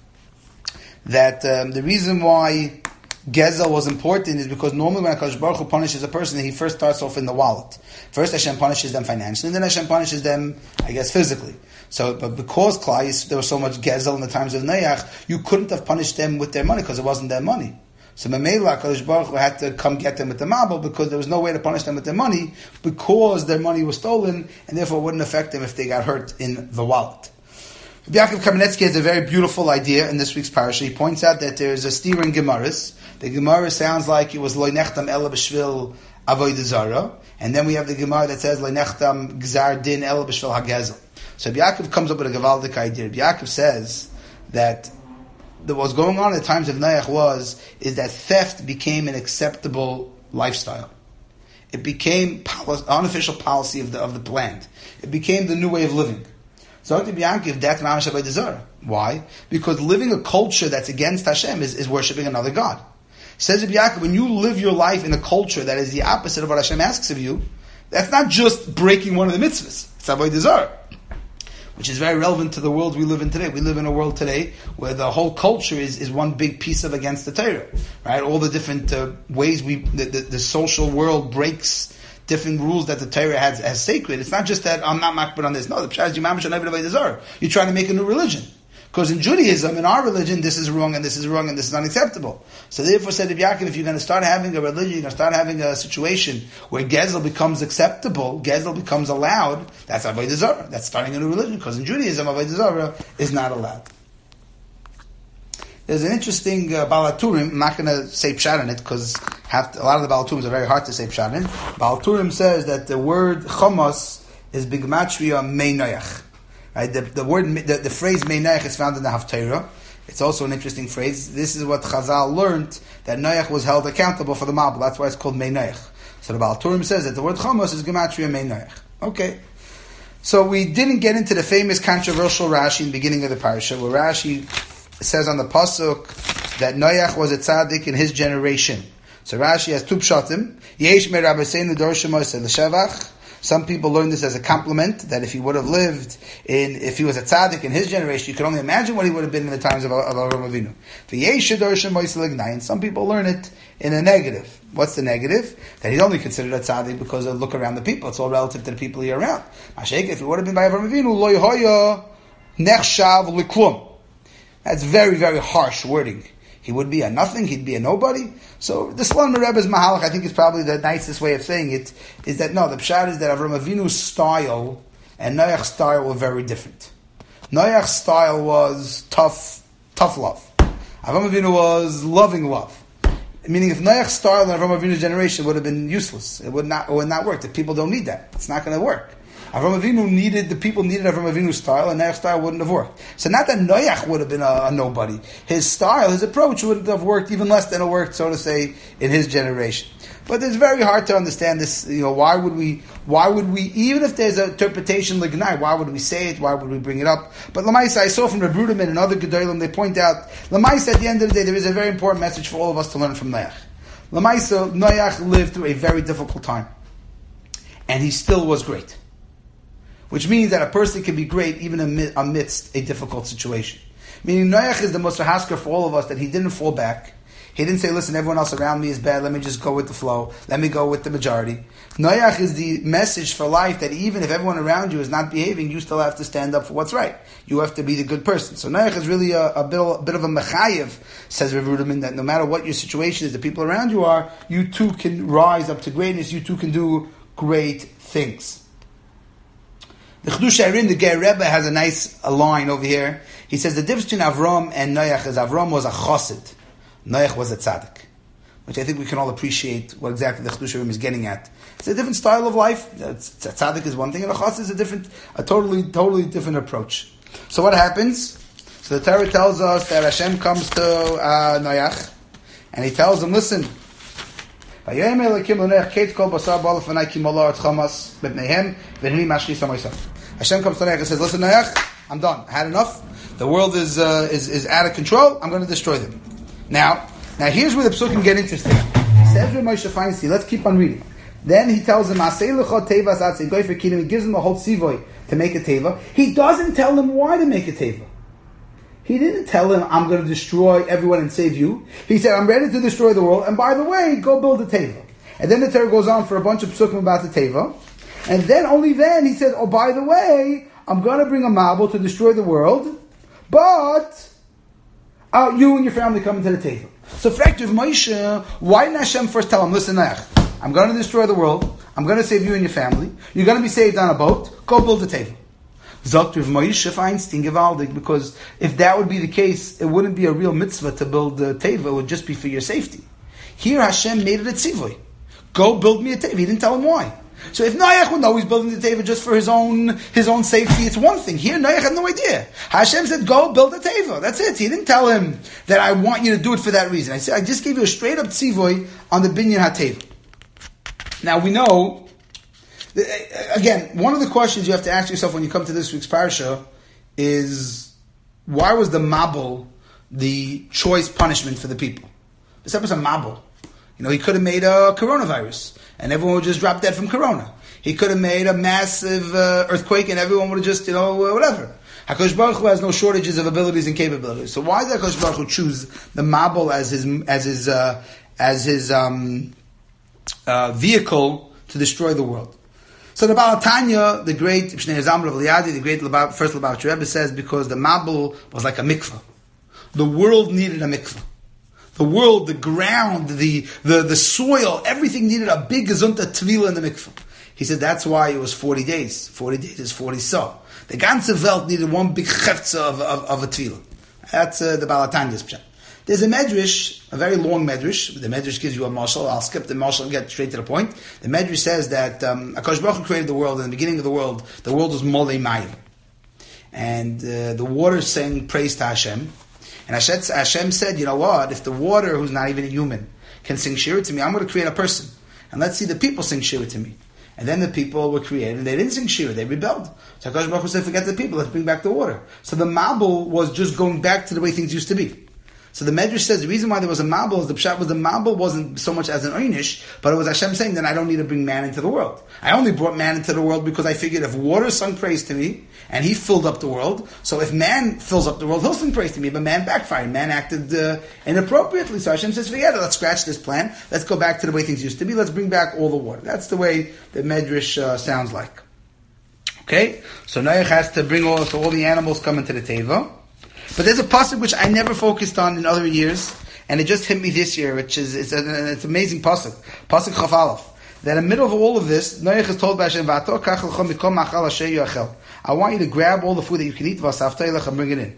that um, the reason why Gezel was important is because normally when HaKadosh Baruch Hu punishes a person, he first starts off in the wallet. First Hashem punishes them financially, and then Hashem punishes them, I guess, physically. So, but because Klai, there was so much Gezel in the times of Noach, you couldn't have punished them with their money because it wasn't their money. So Memela, HaKadosh Baruch Hu had to come get them with the mabel because there was no way to punish them with their money because their money was stolen, and therefore it wouldn't affect them if they got hurt in the wallet. Yaakov Kamenetsky has a very beautiful idea in this week's parasha. He points out that there is a steer in Gemaras. The Gemara sounds like it was Lo Nechtam Ela B'Shvil Avodah Zarah, and then we have the Gemara that says Lo Nechtam Gzar Din Ela B'Shvil Hagezel. So Yaakov comes up with a Gavaldik idea. Yaakov says that what was going on at the times of Noach was is that theft became an acceptable lifestyle. It became policy, unofficial policy of the of the land. It became the new way of living. So that's mamash avodah zarah. Why? Because living a culture that's against Hashem is, is worshiping another God. Says Rabbi Yaakov, when you live your life in a culture that is the opposite of what Hashem asks of you, that's not just breaking one of the mitzvahs. It's avodah zarah, which is very relevant to the world we live in today. We live in a world today where the whole culture is, is one big piece of against the Torah, right? All the different uh, ways we the, the, the social world breaks different rules that the Torah has as sacred. It's not just that I'm not makbid on this. No, the pshat is Yimam Shal Avodah Zarah. You're trying to make a new religion. Because in Judaism, in our religion, this is wrong and this is wrong and this is unacceptable. So therefore said Rabbi Yaakov, if you're going to start having a religion, you're going to start having a situation where Gezel becomes acceptable, Gezel becomes allowed, that's Avodah Zarah. That's starting a new religion. Because in Judaism, Avodah Zarah is not allowed. There's an interesting uh, Baal HaTurim. I'm not going to say pshat on it because a lot of the Baal HaTurims are very hard to say pshat in. Baal HaTurim says that the word chomos is bigmatria mei noach. Right? The, the word, the, the phrase Meinayach is found in the Haftarah. It's also an interesting phrase. This is what Chazal learned, that Noach was held accountable for the Mabul. That's why it's called Meinayach. So the Baal Turim says that the word Chamos is Gematria Meinayach. Okay. So we didn't get into the famous controversial Rashi in the beginning of the parasha, where Rashi says on the pasuk that Noach was a tzaddik in his generation. So Rashi has two pshatim. Yesh me Rabbeinu Dorsha Moshe l'Shevach. Some people learn this as a compliment, that if he would have lived in, if he was a tzaddik in his generation, you can only imagine what he would have been in the times of, of Avraham Avinu. And some people learn it in a negative. What's the negative? That he's only considered a tzaddik because of look around the people. It's all relative to the people here around. If he would have been by Avraham Avinu, lo yehoya nechshav liklum. That's very, very harsh wording. He would be a nothing, he'd be a nobody. So the Slonim Rebbe's Mahalach, I think, is probably the nicest way of saying it, is that no, the pshat is that Avraham Avinu's style and Noach's style were very different. Noach's style was tough, tough love. Avraham Avinu was loving love. Meaning if Noach's style in Avraham Avinu's generation would have been useless, it would not, it would not work. The people don't need that. It's not going to work. Avraham Avinu needed, the people needed Avraham Avinu's style, and Noach's style wouldn't have worked. So not that Noach would have been a, a nobody. His style, his approach wouldn't have worked, even less than it worked, so to say, in his generation. But it's very hard to understand this, you know, why would we, why would we, even if there's an interpretation lignai, why would we say it, why would we bring it up? But Lamaisa, I saw from Reb Ruderman and other Gedolim, they point out, Lamaisa, at the end of the day, there is a very important message for all of us to learn from Noach. Lamaisa, Noach lived through a very difficult time. And he still was great. Which means that a person can be great even amidst a difficult situation. Meaning Noach is the most hasker for all of us, that he didn't fall back. He didn't say, listen, everyone else around me is bad, let me just go with the flow. Let me go with the majority. Noach is the message for life, that even if everyone around you is not behaving, you still have to stand up for what's right. You have to be the good person. So Noach is really a, a, bit, a bit of a mechayev, says Rav Ruderman, that no matter what your situation is, the people around you are, you too can rise up to greatness, you too can do great things. The Chiddushei HaRim, the Ger Rebbe, has a nice a line over here. He says the difference between Avram and Noach is Avram was a chassid, Noach was a tzaddik, which I think we can all appreciate what exactly the Chiddushei HaRim is getting at. It's a different style of life. A tzaddik is one thing, and a chassid is a different, a totally, totally different approach. So what happens? So the Torah tells us that Hashem comes to uh, Noach, and he tells him, listen, Hashem comes to Noach and says, listen, Noach, I'm done. I had enough. The world is, uh, is is out of control. I'm going to destroy them. Now, now here's where the psukim get interesting. Says Moshe Feinstein, let's keep on reading. Then he tells him, he gives him a whole tzivoy to make a teva. He doesn't tell him why to make a teva. He didn't tell him, I'm going to destroy everyone and save you. He said, I'm ready to destroy the world, and by the way, go build a teva. And then the Torah goes on for a bunch of psukim about the teva. And then, only then, he said, oh, by the way, I'm going to bring a mabul to destroy the world, but uh, you and your family come into the teva. So, Frektiv Moshe, why didn't Hashem first tell him, listen, Noach, I'm going to destroy the world, I'm going to save you and your family, you're going to be saved on a boat, go build a teva. Zoktiv Moshe Feinstein gewaldig, because if that would be the case, it wouldn't be a real mitzvah to build a teva, it would just be for your safety. Here Hashem made it a tzivoy. Go build me a teva. He didn't tell him why. So if Noach would know he's building the teva just for his own his own safety, it's one thing. Here Noach had no idea. Hashem said, go build a teva. That's it. He didn't tell him that I want you to do it for that reason. I said, I just gave you a straight up tzivoy on the binyan hateva. Now we know, again, one of the questions you have to ask yourself when you come to this week's parasha is, why was the mabul the choice punishment for the people? This was a mabul. You know, he could have made a coronavirus, and everyone would just drop dead from corona. He could have made a massive uh, earthquake, and everyone would have just, you know, whatever. HaKadosh Baruch Hu has no shortages of abilities and capabilities. So why did HaKadosh Baruch Hu choose the mabul as his as his uh, as his um, uh, vehicle to destroy the world? So the Baal Tanya, the great Shnei Zamra of Liadi, the great Lubavitcher, first Lubavitcher Rebbe, says because the mabul was like a mikveh. The world needed a mikveh. The world, the ground, the, the, the soil, everything needed a big gezunta tvila in the mikveh. He said that's why it was forty days. forty days is forty so. The ganze Welt needed one big chefza of, of, of a tvila. That's uh, the Baal Tanya's pshat. There's a medrash, a very long medrash. The medrash gives you a mashal. I'll skip the mashal and get straight to the point. The medrash says that um, HaKadosh Baruch Hu created the world. In the beginning of the world, the world was molei mayim. and uh, the water sang praise to Hashem. And Hashem, Hashem said, you know what, if the water, who's not even a human, can sing shira to me, I'm going to create a person. And let's see the people sing shira to me. And then the people were created, and they didn't sing shira, they rebelled. So HaKadosh Baruch Hu said, forget the people, let's bring back the water. So the Mabul was just going back to the way things used to be. So the Medrash says the reason why there was a Mabul is the Pshat was the Mabul wasn't so much as an Einish, but it was Hashem saying that I don't need to bring man into the world. I only brought man into the world because I figured if water sung praise to me, and he filled up the world, so if man fills up the world, he'll sing praise to me, but man backfired. Man acted uh, inappropriately. So Hashem says, forget it, let's scratch this plan, let's go back to the way things used to be, let's bring back all the water. That's the way the Medrash uh, sounds like. Okay? So Noach has to bring all, so all the animals come into the Teva. But there's a pasuk which I never focused on in other years, and it just hit me this year, which is it's an it's amazing pasuk, pasuk Chaf Aleph. That in the middle of all of this, Noach is told by Hashem, I want you to grab all the food that you can eat, and bring it in.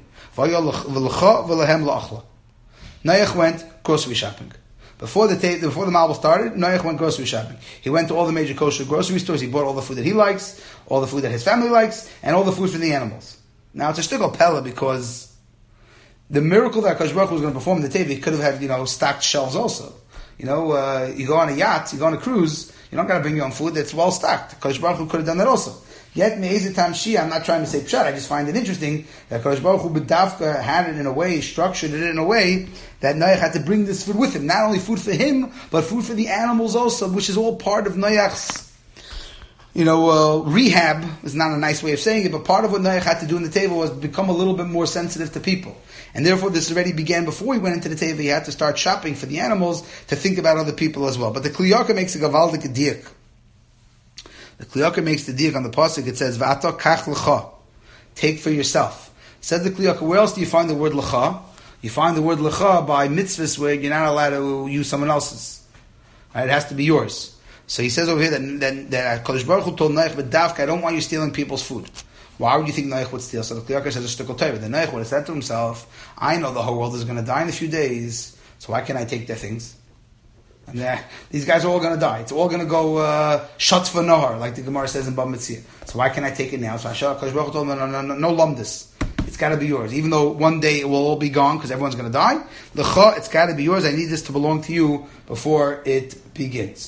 Noach went grocery shopping. Before the ta- before the Mabul started, Noach went grocery shopping. He went to all the major kosher grocery stores. He bought all the food that he likes, all the food that his family likes, and all the food for the animals. Now it's a shtickle pella because the miracle that HaKadosh Baruch Hu was going to perform in the Teva, he could have had, you know, stocked shelves also. You know, uh, you go on a yacht, you go on a cruise, you don't got to bring your own food that's well stocked. HaKadosh Baruch Hu could have done that also. Yet, Me'ezitam Shia, I'm not trying to say pshat, I just find it interesting that HaKadosh Baruch Hu B'davka had it in a way, structured it in a way, that Noach had to bring this food with him. Not only food for him, but food for the animals also, which is all part of Noach's, you know, uh, rehab is not a nice way of saying it, but part of what Noach had to do in the table was become a little bit more sensitive to people. And therefore this already began before he went into the table. He had to start shopping for the animals to think about other people as well. But the Kli Yakar makes a gavaldik diak. The Kli Yakar makes the diak on the pasuk. It says, V'ata kach l'cha. Take for yourself. Says the Kli Yakar, where else do you find the word l'cha? You find the word l'cha by mitzvahs where you're not allowed to use someone else's. Right? It has to be yours. So he says over here that, that, that Kodesh Baruch Hu told Noach, but Davka, I don't want you stealing people's food. Why would you think Noach would steal? So the Kli Yakar says a shtickle Torah. The Noach would have said to himself, I know the whole world is going to die in a few days, so why can't I take their things? And uh, these guys are all going to die. It's all going to go uh, shots for Nohar, like the Gemara says in Bava Metzia. So why can't I take it now? So Hashem, Kodesh Baruch Hu told him, no, no, no, no lumdus. It's got to be yours. Even though one day it will all be gone because everyone's going to die, L'cha, it's got to be yours. I need this to belong to you before it begins.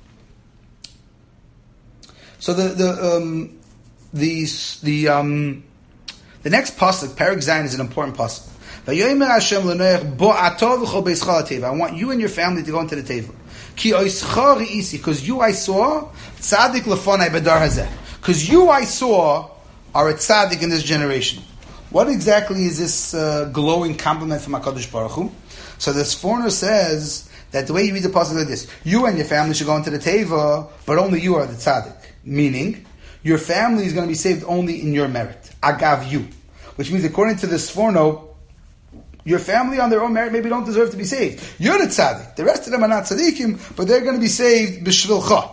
So the the um, the the um, the next pasuk, Perek Zayin, is an important pasuk. Vayomer Hashem l'Noach bo'ato v'chol beischa l'teva. I want you and your family to go into the teva. Ki oischa re'isi, because you I saw tzaddik lefonai b'dar hazeh. Because you I saw are a tzaddik in this generation. What exactly is this uh, glowing compliment from HaKadosh Baruch Hu? So the Sforno says that the way you read the pasuk like this: you and your family should go into the teva, but only you are the tzaddik. Meaning, your family is going to be saved only in your merit. Agav you. Which means, according to the Sforno, your family on their own merit maybe don't deserve to be saved. You're the tzaddik. The rest of them are not tzaddikim, but they're going to be saved b'shvilcha.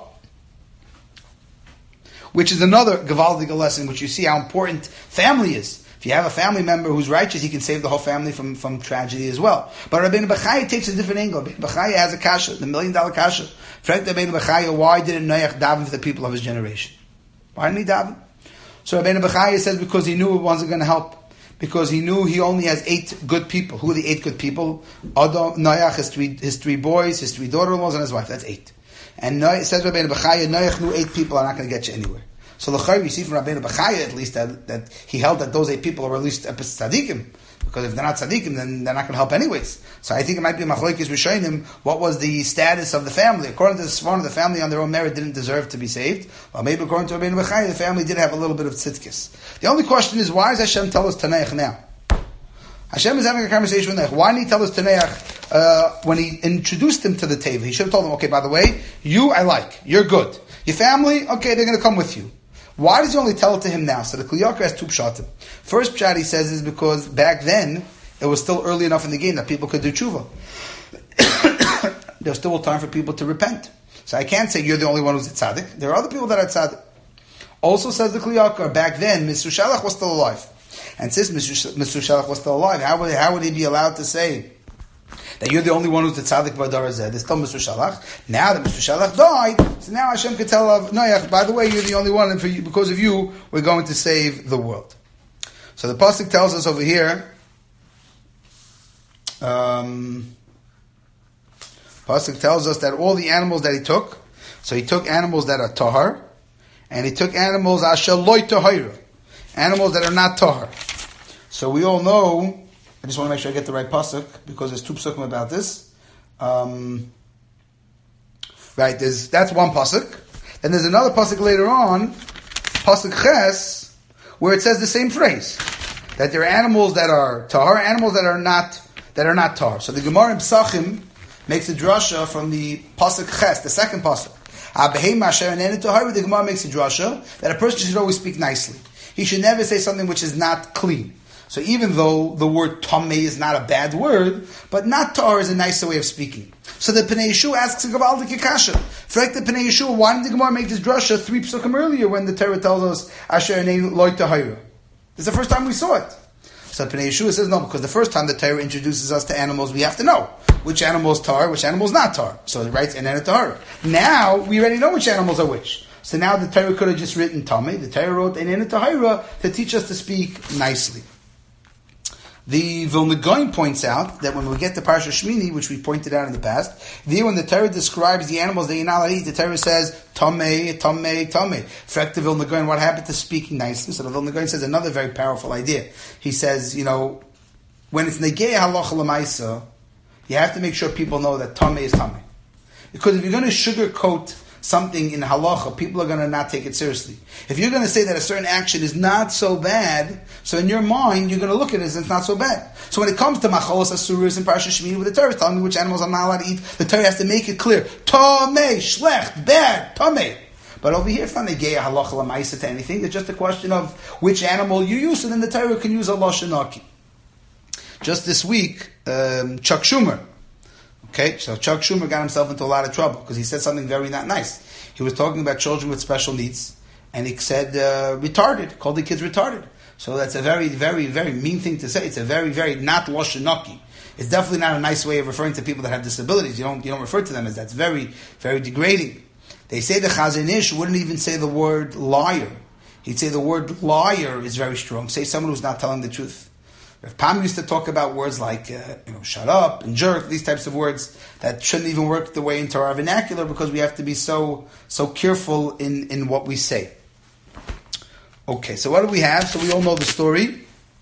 Which is another gavaldik lesson, which you see how important family is. If you have a family member who's righteous, he can save the whole family from, from tragedy as well. But Rabbeinu Bechaya takes a different angle. Rabbeinu Bechaya has a kasha, the million dollar kasha. Frank Rabbeinu Bechaya, why didn't Noach daven for the people of his generation? Why didn't he daven? So Rabbeinu Bechaya says because he knew it wasn't going to help. Because he knew he only has eight good people. Who are the eight good people? Adam, Noach, his three, his three boys, his three daughter-in-laws, and his wife. That's eight. And Noach, says Rabbeinu Bechaya, Noach knew eight people are not going to get you anywhere. So l'chayr, you see from Rabbeinu Bechaya at least that, that he held that those eight people are at least tzaddikim. Because if they're not tzaddikim, then they're not going to help anyways. So I think it might be machlokes rishonim. What was the status of the family? According to the Sforno, the family on their own merit didn't deserve to be saved. Well, maybe according to Rabbeinu Bechaya, the family did have a little bit of tzidkis. The only question is, why does Hashem tell us Tanakh now? Hashem is having a conversation with Noach. Why didn't he tell us Tanakh uh, when he introduced him to the teva? He should have told him, okay, by the way, you I like, you're good. Your family, okay, they're going to come with you. Why does he only tell it to him now? So the Kli Yakar has two pshatim. First pshat he says is because back then it was still early enough in the game that people could do tshuva. There's still time for people to repent. So I can't say you're the only one who's a tzaddik. There are other people that are tzaddik. Also says the Kli Yakar, back then Misru Shalach was still alive. And since Misru Shalach was still alive, how would, how would he be allowed to say that you're the only one who's the tzaddik b'adar hazeh? There's still Misru Shalach. Now that Misru Shalach died, so now Hashem could tell of Noach, by the way, you're the only one, and for you, because of you, we're going to save the world. So the pasuk tells us over here. Um, pasuk tells us that all the animals that he took. So he took animals that are tahar, and he took animals asher loy tahira, animals that are not tahar. So we all know. I just want to make sure I get the right pasuk because there's two pasukim about this. Um, right, there's that's one pasuk. Then there's another pasuk later on, pasuk ches, where it says the same phrase that there are animals that are tahar, animals that are not that are not tahar. So the Gemara in Pesachim makes a drasha from the pasuk ches, the second pasuk. The Gemara makes a drasha that a person should always speak nicely. He should never say something which is not clean. So even though the word tameh is not a bad word, but not tahar is a nicer way of speaking. So the Pnei Yeshua asks a Gavaldik Kasha. Frek the Pnei Yeshua, why did the Gemara make this drasha three psukim earlier when the Torah tells us Asher Einei Loy Tahira? This is the first time we saw it. So Pnei Yeshua says no, because the first time the Torah introduces us to animals, we have to know which animal is tahar, which animal is not tahar. So it writes Einei Tahara. Now we already know which animals are which. So now the Torah could have just written tameh. The Torah wrote Einei Tahira to teach us to speak nicely. The Vilna Gaon points out that when we get to Parsha Shmini, which we pointed out in the past, there when the Torah describes the animals that you're not allowed to eat, the Torah says, Tameh, Tameh, Tameh. Frek the Vilna Gaon, what happened to speaking nicely? So the Vilna Gaon says another very powerful idea. He says, you know, when it's Negei Halacha L'Maisa, you have to make sure people know that Tameh is Tameh. Because if you're going to sugarcoat something in halacha, people are going to not take it seriously. If you're going to say that a certain action is not so bad, so in your mind, you're going to look at it as it's not so bad. So when it comes to machalos asuras and Parsha Shmini, with the Torah telling me which animals I'm not allowed to eat, the Torah has to make it clear. Tameh, shlecht, bad, tameh. But over here, it's not negei halacha l'maisa to anything. It's just a question of which animal you use, and then the Torah can use a lashon. Just this week, um, Chuck Schumer, Okay, so Chuck Schumer got himself into a lot of trouble because he said something very not nice. He was talking about children with special needs, and he said uh, retarded, called the kids retarded. So that's a very, very, very mean thing to say. It's a very, very not loshenaki. It's definitely not a nice way of referring to people that have disabilities. You don't, you don't refer to them as that. It's very, very degrading. They say the Chazon Ish wouldn't even say the word liar. He'd say the word liar is very strong. Say someone who's not telling the truth. Rav Pam used to talk about words like, uh, you know, shut up and jerk, these types of words that shouldn't even work the way into our vernacular because we have to be so so careful in, in what we say. Okay, so what do we have? So we all know the story.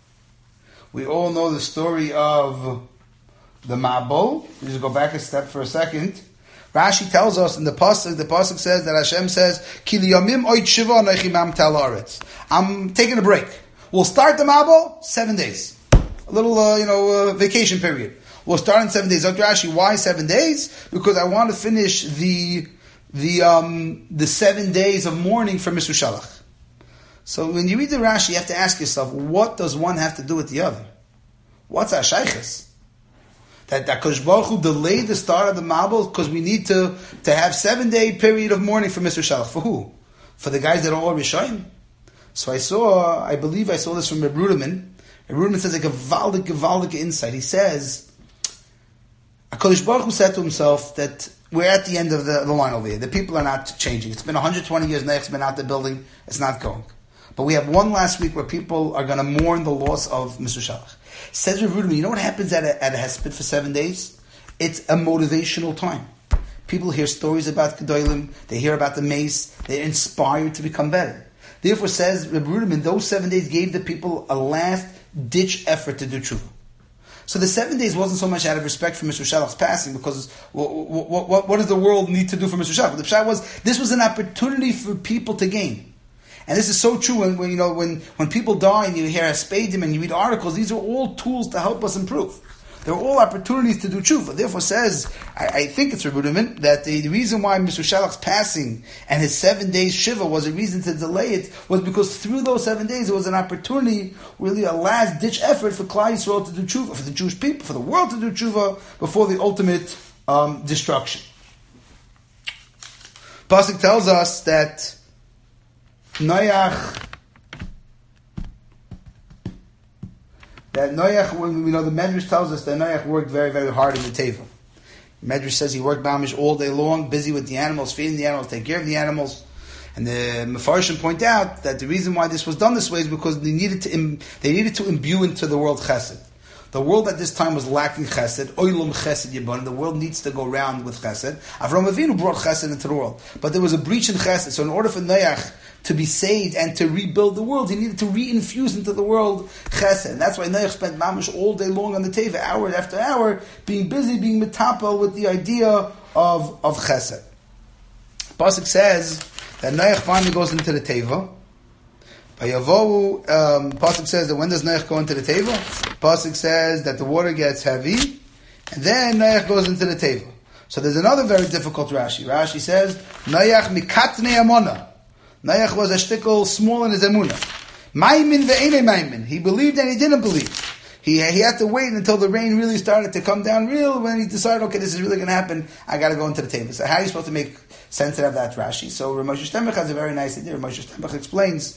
We all know the story of the Mabul. We just go back a step for a second. Rashi tells us in the pasuk, the pasuk says that Hashem says, Ki liyamim oid shiva anochi mamtel haaretz. I'm taking a break. We'll start the Mabul, seven days. A little, uh, you know, uh, vacation period. We'll start in seven days. Doctor Rashi, why seven days? Because I want to finish the the um, the seven days of mourning for Misur Shalach. So when you read the Rashi, you have to ask yourself, what does one have to do with the other? What's our shaykhs? That that Kosh Baruch Hu delayed the start of the Mabul because we need to, to have seven day period of mourning for Misur Shalach. For who? For the guys that are all Rishayim? So I saw, I believe I saw this from Reb Ruderman. Reb Ruderman says like a gewaldige, gewaldige insight. He says, HaKadosh Baruch Hu said to himself that we're at the end of the, the line over here. The people are not changing. It's been one hundred twenty years, Neach's been out the building. It's not going. But we have one last week where people are going to mourn the loss of Misur Shalach. Says Reb Ruderman, you know what happens at a, at a Hesped for seven days? It's a motivational time. People hear stories about Gedolim. They hear about the mace. They're inspired to become better. Therefore, says Reb Ruderman, those seven days gave the people a last-ditch effort to do tshuva. So the seven days wasn't so much out of respect for Misur Shalach's passing, because what, what, what, what does the world need to do for Misur Shalach? The pshat was, this was an opportunity for people to gain. And this is so true when, when you know when, when people die and you hear Haspedim and you read articles, these are all tools to help us improve. They're all opportunities to do tshuva. Therefore says, I, I think it's Reb Ruderman, that the, the reason why Misur Shalach's passing and his seven days shiva was a reason to delay it was because through those seven days it was an opportunity, really a last ditch effort for Klal Yisrael to do tshuva, for the Jewish people, for the world to do tshuva before the ultimate um, destruction. Pasuk tells us that Noach, that Noach, we know the Medrash tells us that Noach worked very, very hard in the Teva. Medrash says he worked mamish all day long, busy with the animals, feeding the animals, taking care of the animals. And the Mefarshim point out that the reason why this was done this way is because they needed to Im- they needed to imbue into the world chesed. The world at this time was lacking chesed. Oilum chesed yibon. The world needs to go round with chesed. Avram Avinu brought chesed into the world, but there was a breach in chesed. So in order for Noach to be saved and to rebuild the world, he needed to reinfuse into the world chesed. And that's why Noach spent mamish all day long on the teva, hour after hour, being busy, being metapel with the idea of of chesed. Pasuk says that Noach finally goes into the teva. Vayavohu, um, Pasuk says that when does Noach go into the teva? Pasuk says that the water gets heavy, and then Noach goes into the teva. So there's another very difficult Rashi. Rashi says, Noach mikatnei amona. Noach was a shtickle small in his emunah. Maimin ve'ene maimin. He believed and he didn't believe. He he had to wait until the rain really started to come down real, when he decided, okay, this is really going to happen, I got to go into the teva. So how are you supposed to make sense of that Rashi? So Rav Moshe Steinbach has a very nice idea. Rav Moshe Steinbach explains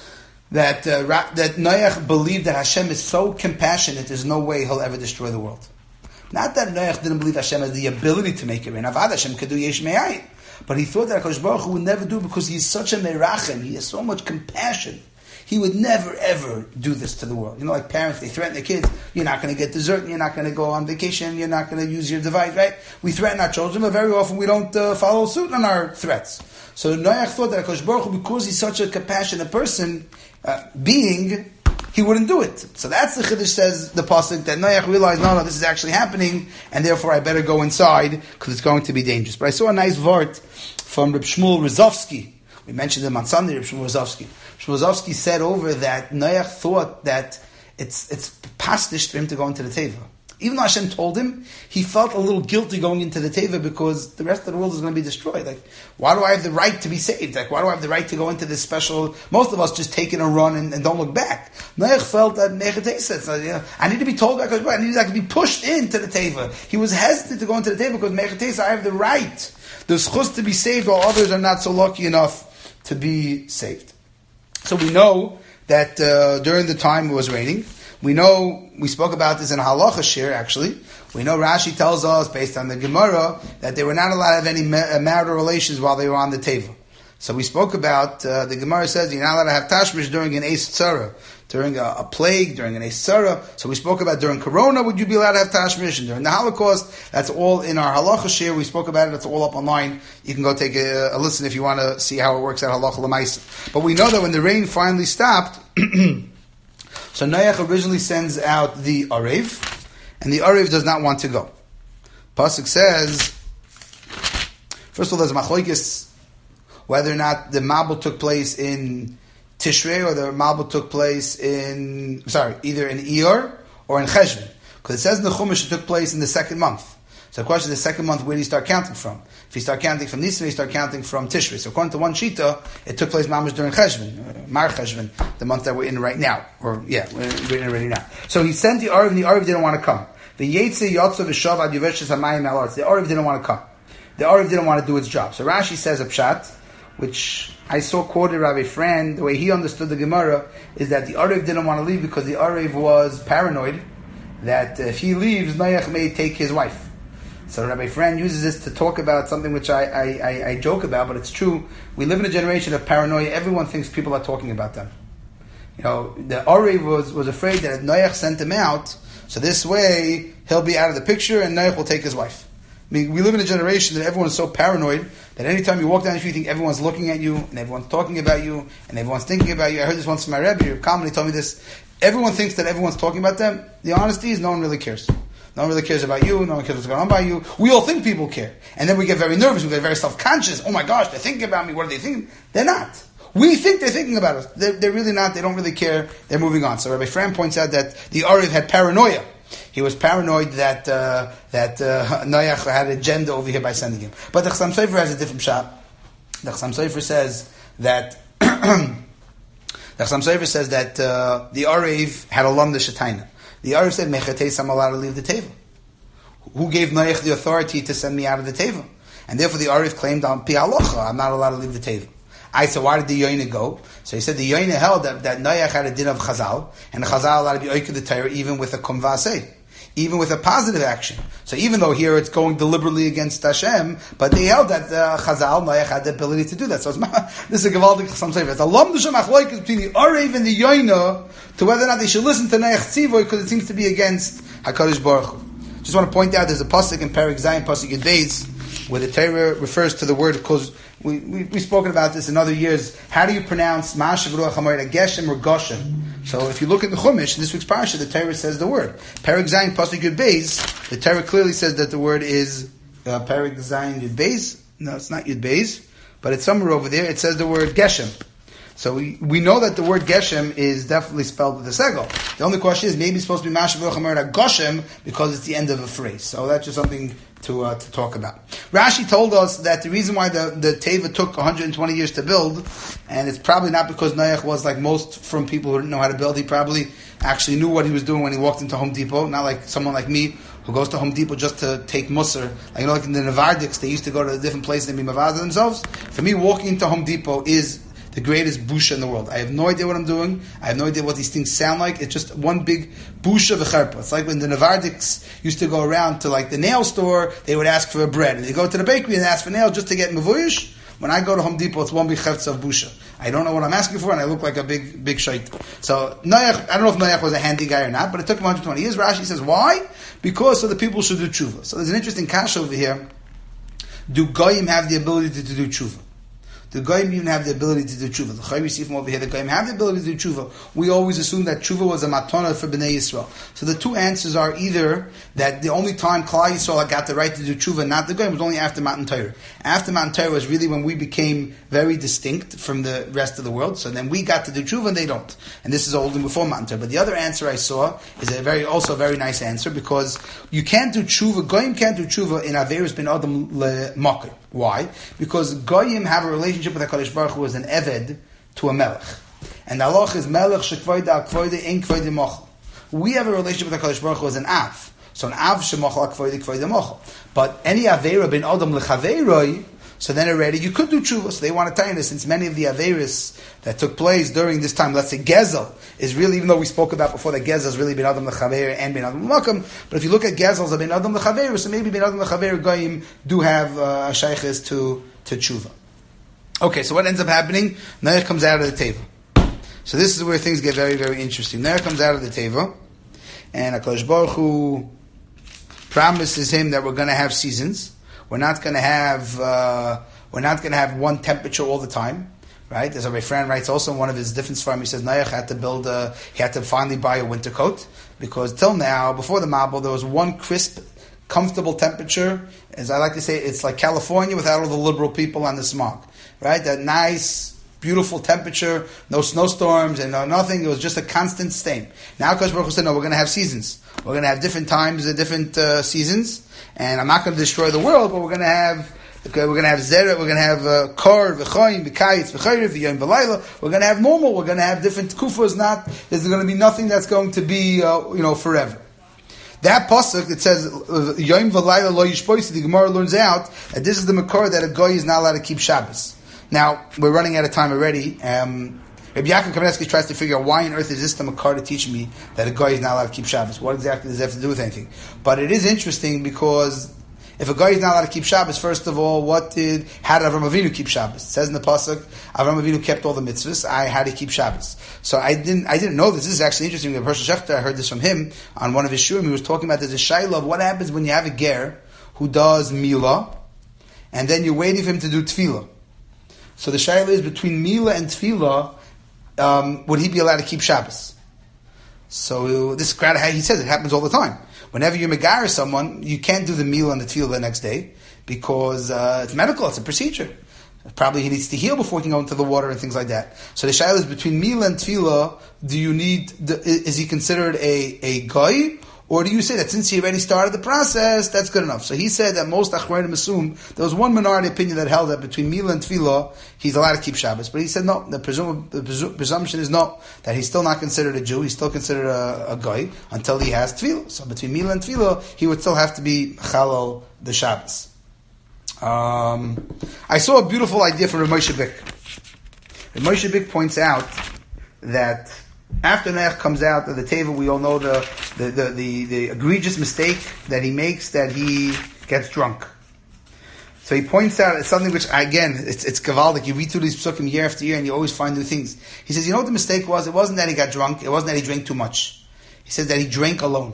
that uh, that Noach believed that Hashem is so compassionate, there's no way he'll ever destroy the world. Not that Noach didn't believe Hashem has the ability to make it rain. Avad Hashem could do yesh me'ayin. But he thought that HaKadosh Baruch Hu would never do it because he's such a merachem, he has so much compassion. He would never ever do this to the world. You know, like parents, they threaten their kids, you're not going to get dessert, you're not going to go on vacation, you're not going to use your device, right? We threaten our children, but very often we don't uh, follow suit on our threats. So Noach thought that HaKadosh Baruch Hu, because he's such a compassionate person, uh, being, he wouldn't do it. So that's the Chiddush, says the pasuk, that Noach realized, no, no, this is actually happening, and therefore I better go inside, because it's going to be dangerous. But I saw a nice vart from Reb Shmuel Rozovsky. We mentioned him on Sunday, Reb Shmuel Rozovsky. Shmuel Rozovsky said over that Noach thought that it's it's pastish for him to go into the teva. Even though Hashem told him, he felt a little guilty going into the teva because the rest of the world is going to be destroyed. Like, why do I have the right to be saved? Like, why do I have the right to go into this special? Most of us just take it and run and, and don't look back. Noach felt that Mechatesa, you know, I need to be told, I need to be pushed into the teva. He was hesitant to go into the teva because Mechatesa, I have the right. There's chus to be saved, while others are not so lucky enough to be saved. So we know that uh, during the time it was raining. We know, we spoke about this in Halacha Shir, actually. We know Rashi tells us, based on the Gemara, that they were not allowed to have any marital relations while they were on the teva. So we spoke about, uh, the Gemara says you're not allowed to have tashmish during an Eis Tzara, during a, a plague, during an Eis Tzara. So we spoke about during Corona, would you be allowed to have tashmish? And during the Holocaust, that's all in our Halacha Shir. We spoke about it, it's all up online. You can go take a, a listen if you want to see how it works at Halacha L'maisa. But we know that when the rain finally stopped, so Noach originally sends out the Arev, and the Arev does not want to go. Pasuk says, first of all, there's machlokes whether or not the Mabul took place in Tishrei or the Mabul took place in, sorry, either in Iyar or in Cheshvan. Because it says in the Chumash it took place in the second month. So the question is, the second month, where do you start counting from? If you start counting from Nisan, you start counting from Tishrei. So according to one Shita, it took place mamash during Cheshvan, Mar Cheshvan, the month that we're in right now. Or, yeah, we're, we're in already now. So he sent the Arev, and the Arev didn't want to come. The Yetze Yotzav V'Shav Ad Yuveshes HaMayim Al Aretz. The Arev didn't want to come. The Arev didn't want to do its job. So Rashi says a pshat, which I saw quoted Rabbi Fran, the way he understood the Gemara, is that the Arev didn't want to leave because the Arev was paranoid that if he leaves, Noach may take his wife. So Rabbi Fran uses this to talk about something which I, I, I, I joke about, but it's true. We live in a generation of paranoia. Everyone thinks people are talking about them. You know, the Arev was, was afraid that if Noach sent him out, so this way he'll be out of the picture and Noach will take his wife. I mean, we live in a generation that everyone is so paranoid that anytime you walk down the street, you think everyone's looking at you and everyone's talking about you and everyone's thinking about you. I heard this once from my Rebbe. Your comedy told me this. Everyone thinks that everyone's talking about them. The honesty is no one really cares. No one really cares about you. No one cares what's going on by you. We all think people care. And then we get very nervous. We get very self-conscious. Oh my gosh, they're thinking about me. What are they thinking? They're not. We think they're thinking about us. They're, they're really not. They don't really care. They're moving on. So Rabbi Fran points out that the Arev had paranoia. He was paranoid that uh, that uh, Noach had an agenda over here by sending him. But the Chassam Sofer has a different shot. The Chassam Sofer says that the Chassam Sofer says that uh, the Arev had a lamda shetaina. The Arev said, Mechates, I'm allowed to leave the teva. Who gave Noach the authority to send me out of the teva? And therefore the Arev claimed on Pi Halacha, I'm not allowed to leave the teva. I said, why did the Yoina go? So he said the Yoina held that, that Noach had a din of Chazal, and the Chazal allowed to be Oiked the Torah even with a Kum Vaseh. even with a positive action. So even though here it's going deliberately against Hashem, but they held that uh, Chazal Noach had the ability to do that. So it's, this is a Gavaldik Chasam Sefer. It's a Lam Dusham Achloik between the Arev and the Yoina to whether or not they should listen to Noach Tzivoy because it seems to be against HaKadosh Baruch Hu. Just want to point out there's a pasuk in Perek Zayin, pasuk Yud Beis, where the Torah refers to the word, because we, we, we've spoken about this in other years. How do you pronounce Ma'ashav Ruach HaMoreh, Geshem or Goshem? So if you look at the Chumash, this week's parasha, the Torah says the word. Perek Zayin, pasuk Yud Beis, the Torah clearly says that the word is uh, Perek Zayin Yud Beis. No, it's not Yud Beis, but it's somewhere over there. It says the word Geshem. So we, we know that the word Geshem is definitely spelled with a segel. The only question is maybe it's supposed to be Ma'ashav Ruach HaMoreh Goshem because it's the end of a phrase. So that's just something to uh, to talk about. Rashi told us that the reason why the, the Teva took one hundred twenty years to build, and it's probably not because Noach was like most from people who didn't know how to build. He probably actually knew what he was doing when he walked into Home Depot, not like someone like me who goes to Home Depot just to take Musar. Like, you know, like in the Navardiks, they used to go to different places and be Mavada themselves. For me, walking into Home Depot is the greatest busha in the world. I have no idea what I'm doing. I have no idea what these things sound like. It's just one big busha v'cherpa. It's like when the Navardiks used to go around to like the nail store, they would ask for a bread. And they go to the bakery and ask for nails just to get mevuyish. When I go to Home Depot, it's one big chetz of busha. I don't know what I'm asking for, and I look like a big, big shait. So, Noach, I don't know if Noach was a handy guy or not, but it took him one hundred twenty years. Rashi says, why? Because so the people should do tshuva. So there's an interesting kasha over here. Do goyim have the ability to, to do tshuva? The Goyim even have the ability to do tshuva. The Chayr we see from over here, the Goyim have the ability to do tshuva. We always assume that tshuva was a matana for Bnei Yisrael. So the two answers are either that the only time Klal Yisrael got the right to do tshuva, not the Goyim, was only after Matan Torah. After Matan Torah was really when we became very distinct from the rest of the world. So then we got to do tshuva and they don't. And this is older before Matan Torah. But the other answer I saw is a very, also a very nice answer, because you can't do tshuva, Goyim can't do tshuva in Averis bin Adam le Makir. Why? Because Goyim have a relationship with HaKadosh Baruch Hu as an Eved to a Melech. And the halach is Melech shekvoide akvoide ein kvoide mochel. We have a relationship with HaKadosh Baruch Hu as an Av. So an Av shemochel akvoide kvoide mochel. But any Aveira bin Adam lechaveiroi, so then already you could do tshuva. So they want to tell you this, since many of the Aveiris that took place during this time, let's say Gezel, is really, even though we spoke about before that Gezel is really bin Adam lechaveir and bin Adam lemakam, but if you look at Gezel as bin Adam lechaveir, so maybe bin Adam lechaveir Goyim do have uh, a shaykhis to, to tshuva. Okay, so what ends up happening? Noach comes out of the Teva. So this is where things get very, very interesting. Noach comes out of the Teva, and HaKadosh Baruch Hu promises him that we're going to have seasons. We're not going to have uh, we're not going to have one temperature all the time, right? As my friend writes also in one of his different svarim, he says Noach had to build a, he had to finally buy a winter coat, because till now, before the Mabul, there was one crisp, comfortable temperature. As I like to say, it's like California without all the liberal people and the smog, right? That nice, beautiful temperature, no snowstorms and no nothing. It was just a constant stain. Now Kadosh Baruch Hu said, no, we're going to have seasons. We're going to have different times and different uh, seasons. And I'm not going to destroy the world, but we're going to have, okay, we're going to have zera, we're going to have uh, kor, v'choyim, v'kayitz, v'chayriv, v'yom, v'layla. We're going to have normal. We're going to have different kufas. Not there's going to be nothing that's going to be, uh, you know, forever. That pasuk that says yom v'layla lo yishpoisi, the Gemara learns out that this is the makor that a goy is not allowed to keep Shabbos. Now we're running out of time already. Um, Rabbi Yaakov Kamenetsky tries to figure out why on earth is this the makar to teach me that a guy is not allowed to keep Shabbos. What exactly does that have to do with anything? But it is interesting, because if a guy is not allowed to keep Shabbos, first of all, what did how did Avraham Avinu keep Shabbos? It says in the pasuk, Avraham Avinu kept all the mitzvahs. I had to keep Shabbos. So I didn't I didn't know this. This is actually interesting. The Rosh Hashanah, I heard this from him on one of his shurim. He was talking about there's a shayla of what happens when you have a ger who does milah, and then you're waiting for him to do tefillah. So the shayla is between milah and tefillah. Um, would he be allowed to keep Shabbos? So this he says it happens all the time. Whenever you megar someone, you can't do the meal and the tefillah the next day, because uh, it's medical, it's a procedure. Probably he needs to heal before he can go into the water and things like that. So the shayla is between meal and tefillah. Do you need? The, is he considered a a goy? Or do you say that since he already started the process, that's good enough? So he said that most achronim assume there was one minority opinion that held that between Milah and Tefillah, he's allowed to keep Shabbos. But he said no, the, presum- the presum- presumption is no, that he's still not considered a Jew, he's still considered a, a guy until he has Tefillah. So between Milah and Tefillah, he would still have to be Chalal the Shabbos. Um, I saw a beautiful idea from Rav Moshe Bick. Rav Moshe Bick points out that After Noach comes out of the table, we all know the the, the, the the egregious mistake that he makes, that he gets drunk. So he points out something which, again, it's it's gavaldic. You read through these psukim year after year, and you always find new things. He says, you know what the mistake was? It wasn't that he got drunk. It wasn't that he drank too much. He says that he drank alone.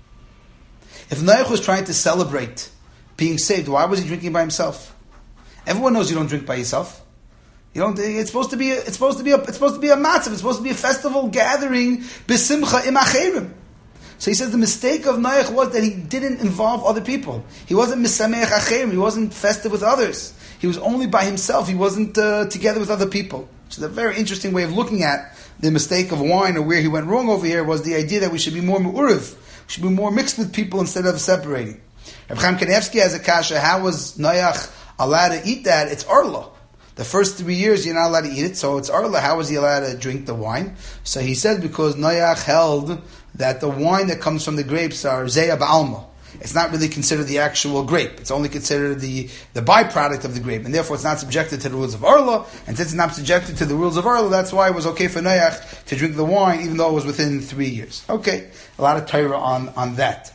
If Noach was trying to celebrate being saved, why was he drinking by himself? Everyone knows you don't drink by yourself. You don't. It's supposed to be. A, it's supposed to be. A, it's supposed to be a matzav. It's supposed to be a festival gathering. B'simcha im acherim. So he says the mistake of Noach was that he didn't involve other people. He wasn't misameach acherim. He wasn't festive with others. He was only by himself. He wasn't uh, together with other people. Which is a very interesting way of looking at the mistake of wine, or where he went wrong over here was the idea that we should be more me'uriv. We should be more mixed with people instead of separating. Reb Chaim Kanevsky has a kasha. How was Noach allowed to eat that? It's arla. The first three years you're not allowed to eat it, so it's arla. How was he allowed to drink the wine? So he said because Noach held that the wine that comes from the grapes are zeya ba'alma. It's not really considered the actual grape. It's only considered the, the byproduct of the grape, and therefore it's not subjected to the rules of arla. And since it's not subjected to the rules of arla, that's why it was okay for Noach to drink the wine, even though it was within three years. Okay, a lot of Torah on on that.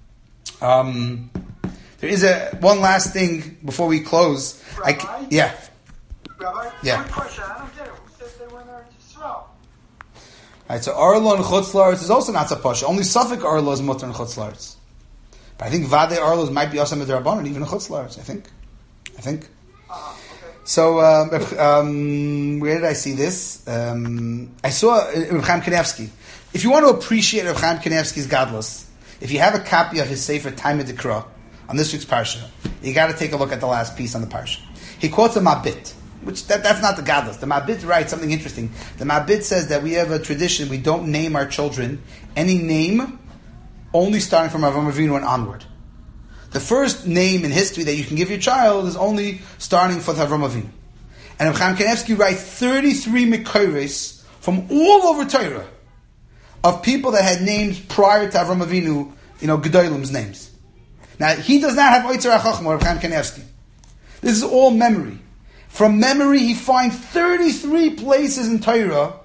Um, there is a one last thing before we close. Rabbi? I, yeah. Rabbi, Yeah. one question. I don't get it. Who says they were in Eretz Yisrael? Right, so Arla and Chutz La'aretz is also not so pasha. Only Suffolk Arla is mutter and Chutz La'aretz. But I think Vadei Arla might be also Midrabanan, even in Chutz La'aretz. I think. I think. Uh, okay. So, um, um, where did I see this? Um, I saw Reb Chaim Kanevsky. If you want to appreciate Reb Chaim Kanevsky's godless, if you have a copy of his Sefer Taimid Dikra on this week's parsha, you got to take a look at the last piece on the parsha. He quotes a Mabit. Which that, that's not the godless. The Mabit writes something interesting. The Mabit says that we have a tradition, we don't name our children any name only starting from Avraham Avinu and onward. The first name in history that you can give your child is only starting from Avraham Avinu. And Reb Chaim Kanevsky writes thirty-three Mekores from all over Torah of people that had names prior to Avraham Avinu, you know, Gedolim's names. Now, he does not have Oitzer HaChachma, Reb Chaim Kanevsky. This is all memory. From memory, he finds thirty-three places in Torah.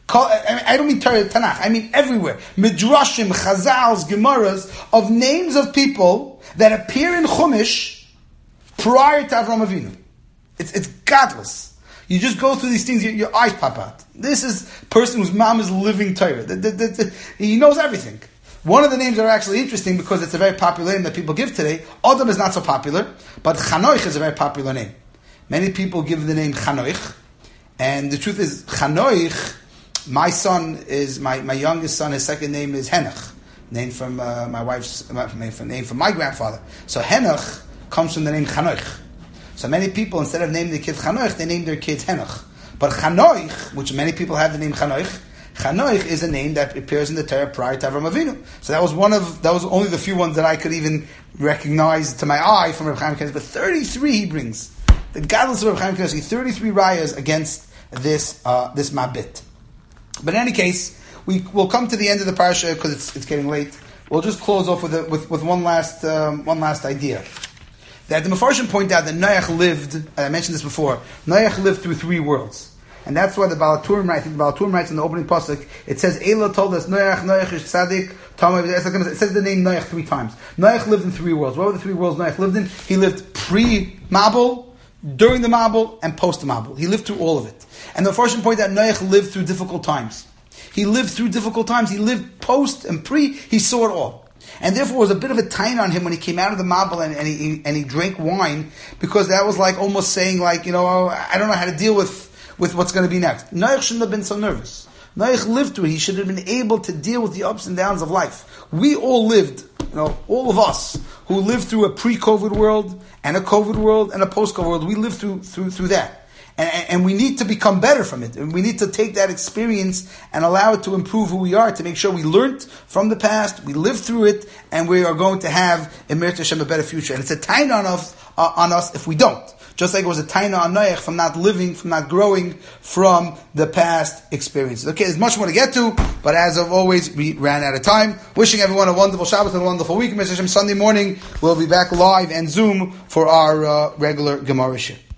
I don't mean Torah, Tanakh. I mean everywhere. Midrashim, Chazals, Gemaras, of names of people that appear in Chumash prior to Avraham Avinu. It's, it's godless. You just go through these things, your, your eyes pop out. This is a person whose mom is living Torah. The, the, the, the, he knows everything. One of the names that are actually interesting because it's a very popular name that people give today. Adam is not so popular, but Chanoich is a very popular name. Many people give the name Chanoich, and the truth is, Chanoich, my son is, my, my youngest son, his second name is Henoch, named from uh, my wife's, name from, name from my grandfather. So Henoch comes from the name Chanoich. So many people, instead of naming the kid Chanoich, they name their kids Henoch. But Chanoich, which many people have the name Chanoich, Chanoich is a name that appears in the Torah prior to Avraham Avinu. So that was one of, that was only the few ones that I could even recognize to my eye from Reb Chaim Kanevsky. But thirty-three he brings. The godless of Reb Chaim Kanevsky, thirty-three rayas against this uh, this mabit. But in any case, we will come to the end of the parsha because it's it's getting late. We'll just close off with a, with, with one last um, one last idea. That the Mefarshim point out that Noach lived. I mentioned this before. Noach lived through three worlds. And that's why the Baal Turim, I think the Baal Turim writes in the opening pasuk, it says, Elah told us, Noach, Noach is tzaddik, it says the name Noach three times. Noach lived in three worlds. What were the three worlds Noach lived in? He lived pre-Mabul, during the Mabul, and post-Mabul. He lived through all of it. And the Mefarshim point out Noach lived through difficult times. He lived through difficult times. He lived post and pre. He saw it all. And therefore, it was a bit of a tain on him when he came out of the Mabul and, and, he, and he drank wine, because that was like almost saying, like, you know, oh, I don't know how to deal with with what's going to be next. Noach shouldn't have been so nervous. Noach lived through it. He should have been able to deal with the ups and downs of life. We all lived, you know, all of us who lived through a pre-COVID world and a COVID world and a post-COVID world, we lived through through through that. And, and we need to become better from it. And we need to take that experience and allow it to improve who we are, to make sure we learned from the past, we lived through it, and we are going to have, in Mir Hashem, a better future. And it's a time on us, uh, on us if we don't. Just like it was a taina on Noach from not living, from not growing from the past experiences. Okay, there's much more to get to, but as of always, we ran out of time. Wishing everyone a wonderful Shabbos and a wonderful week. Mister Hashem, Sunday morning, we'll be back live and Zoom for our uh, regular Gemara shiur.